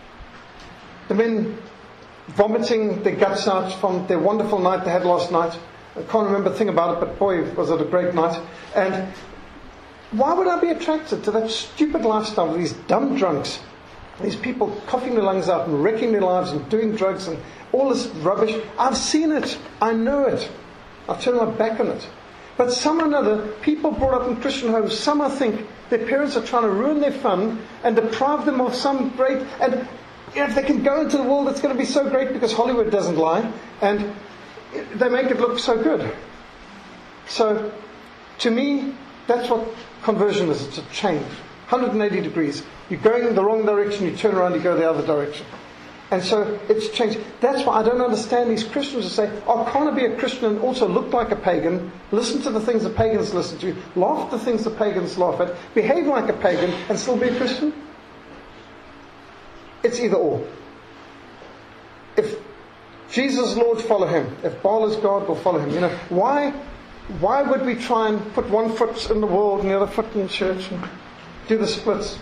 the men vomiting their guts out from their wonderful night they had last night. I can't remember a thing about it, but boy, was it a great night. And why would I be attracted to that stupid lifestyle of these dumb drunks, these people coughing their lungs out and wrecking their lives and doing drugs and all this rubbish? I've seen it, I know it, I've turned my back on it. But some or another, people brought up in Christian homes, some I think their parents are trying to ruin their fun and deprive them of some great, and if they can go into the world, it's going to be so great because Hollywood doesn't lie, and they make it look so good. So, to me, that's what conversion is. It's a change. 180 degrees. You're going in the wrong direction, you turn around, you go the other direction. And so it's changed. That's why I don't understand these Christians who say, can't I be a Christian and also look like a pagan, listen to the things the pagans listen to, laugh at the things the pagans laugh at, behave like a pagan and still be a Christian? It's either or. If Jesus is Lord, follow him. If Baal is God, we'll follow him. You know, why would we try and put one foot in the world and the other foot in church and do the splits?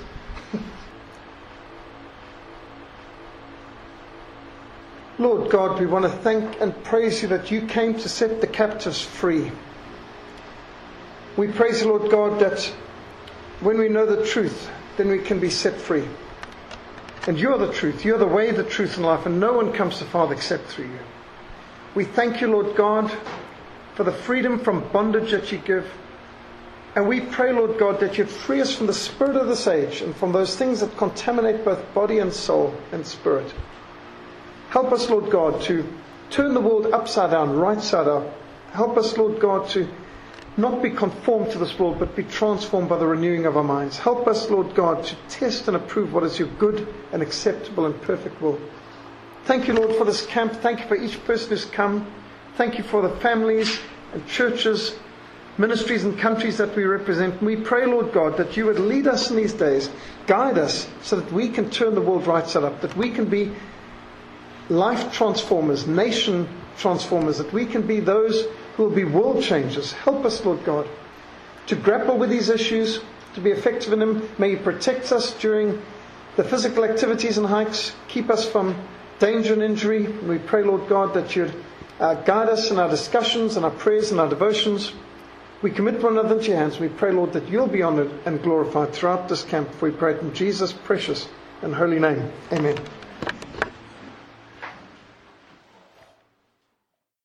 Lord God, we want to thank and praise you that you came to set the captives free. We praise you, Lord God, that when we know the truth, then we can be set free. And you are the truth. You are the way, the truth, and life. And no one comes to the Father except through you. We thank you, Lord God, for the freedom from bondage that you give. And we pray, Lord God, that you'd free us from the spirit of this age and from those things that contaminate both body and soul and spirit. Help us, Lord God, to turn the world upside down, right side up. Help us, Lord God, to not be conformed to this world, but be transformed by the renewing of our minds. Help us, Lord God, to test and approve what is your good and acceptable and perfect will. Thank you, Lord, for this camp. Thank you for each person who's come. Thank you for the families and churches, ministries and countries that we represent. And we pray, Lord God, that you would lead us in these days, guide us so that we can turn the world right side up, that we can be life transformers, nation transformers, that we can be those who will be world changers. Help us, Lord God, to grapple with these issues, to be effective in them. May you protect us during the physical activities and hikes. Keep us from danger and injury. And we pray, Lord God, that you'd guide us in our discussions and our prayers and our devotions. We commit one another into your hands. We pray, Lord, that you'll be honoured and glorified throughout this camp. We pray it in Jesus' precious and holy name. Amen.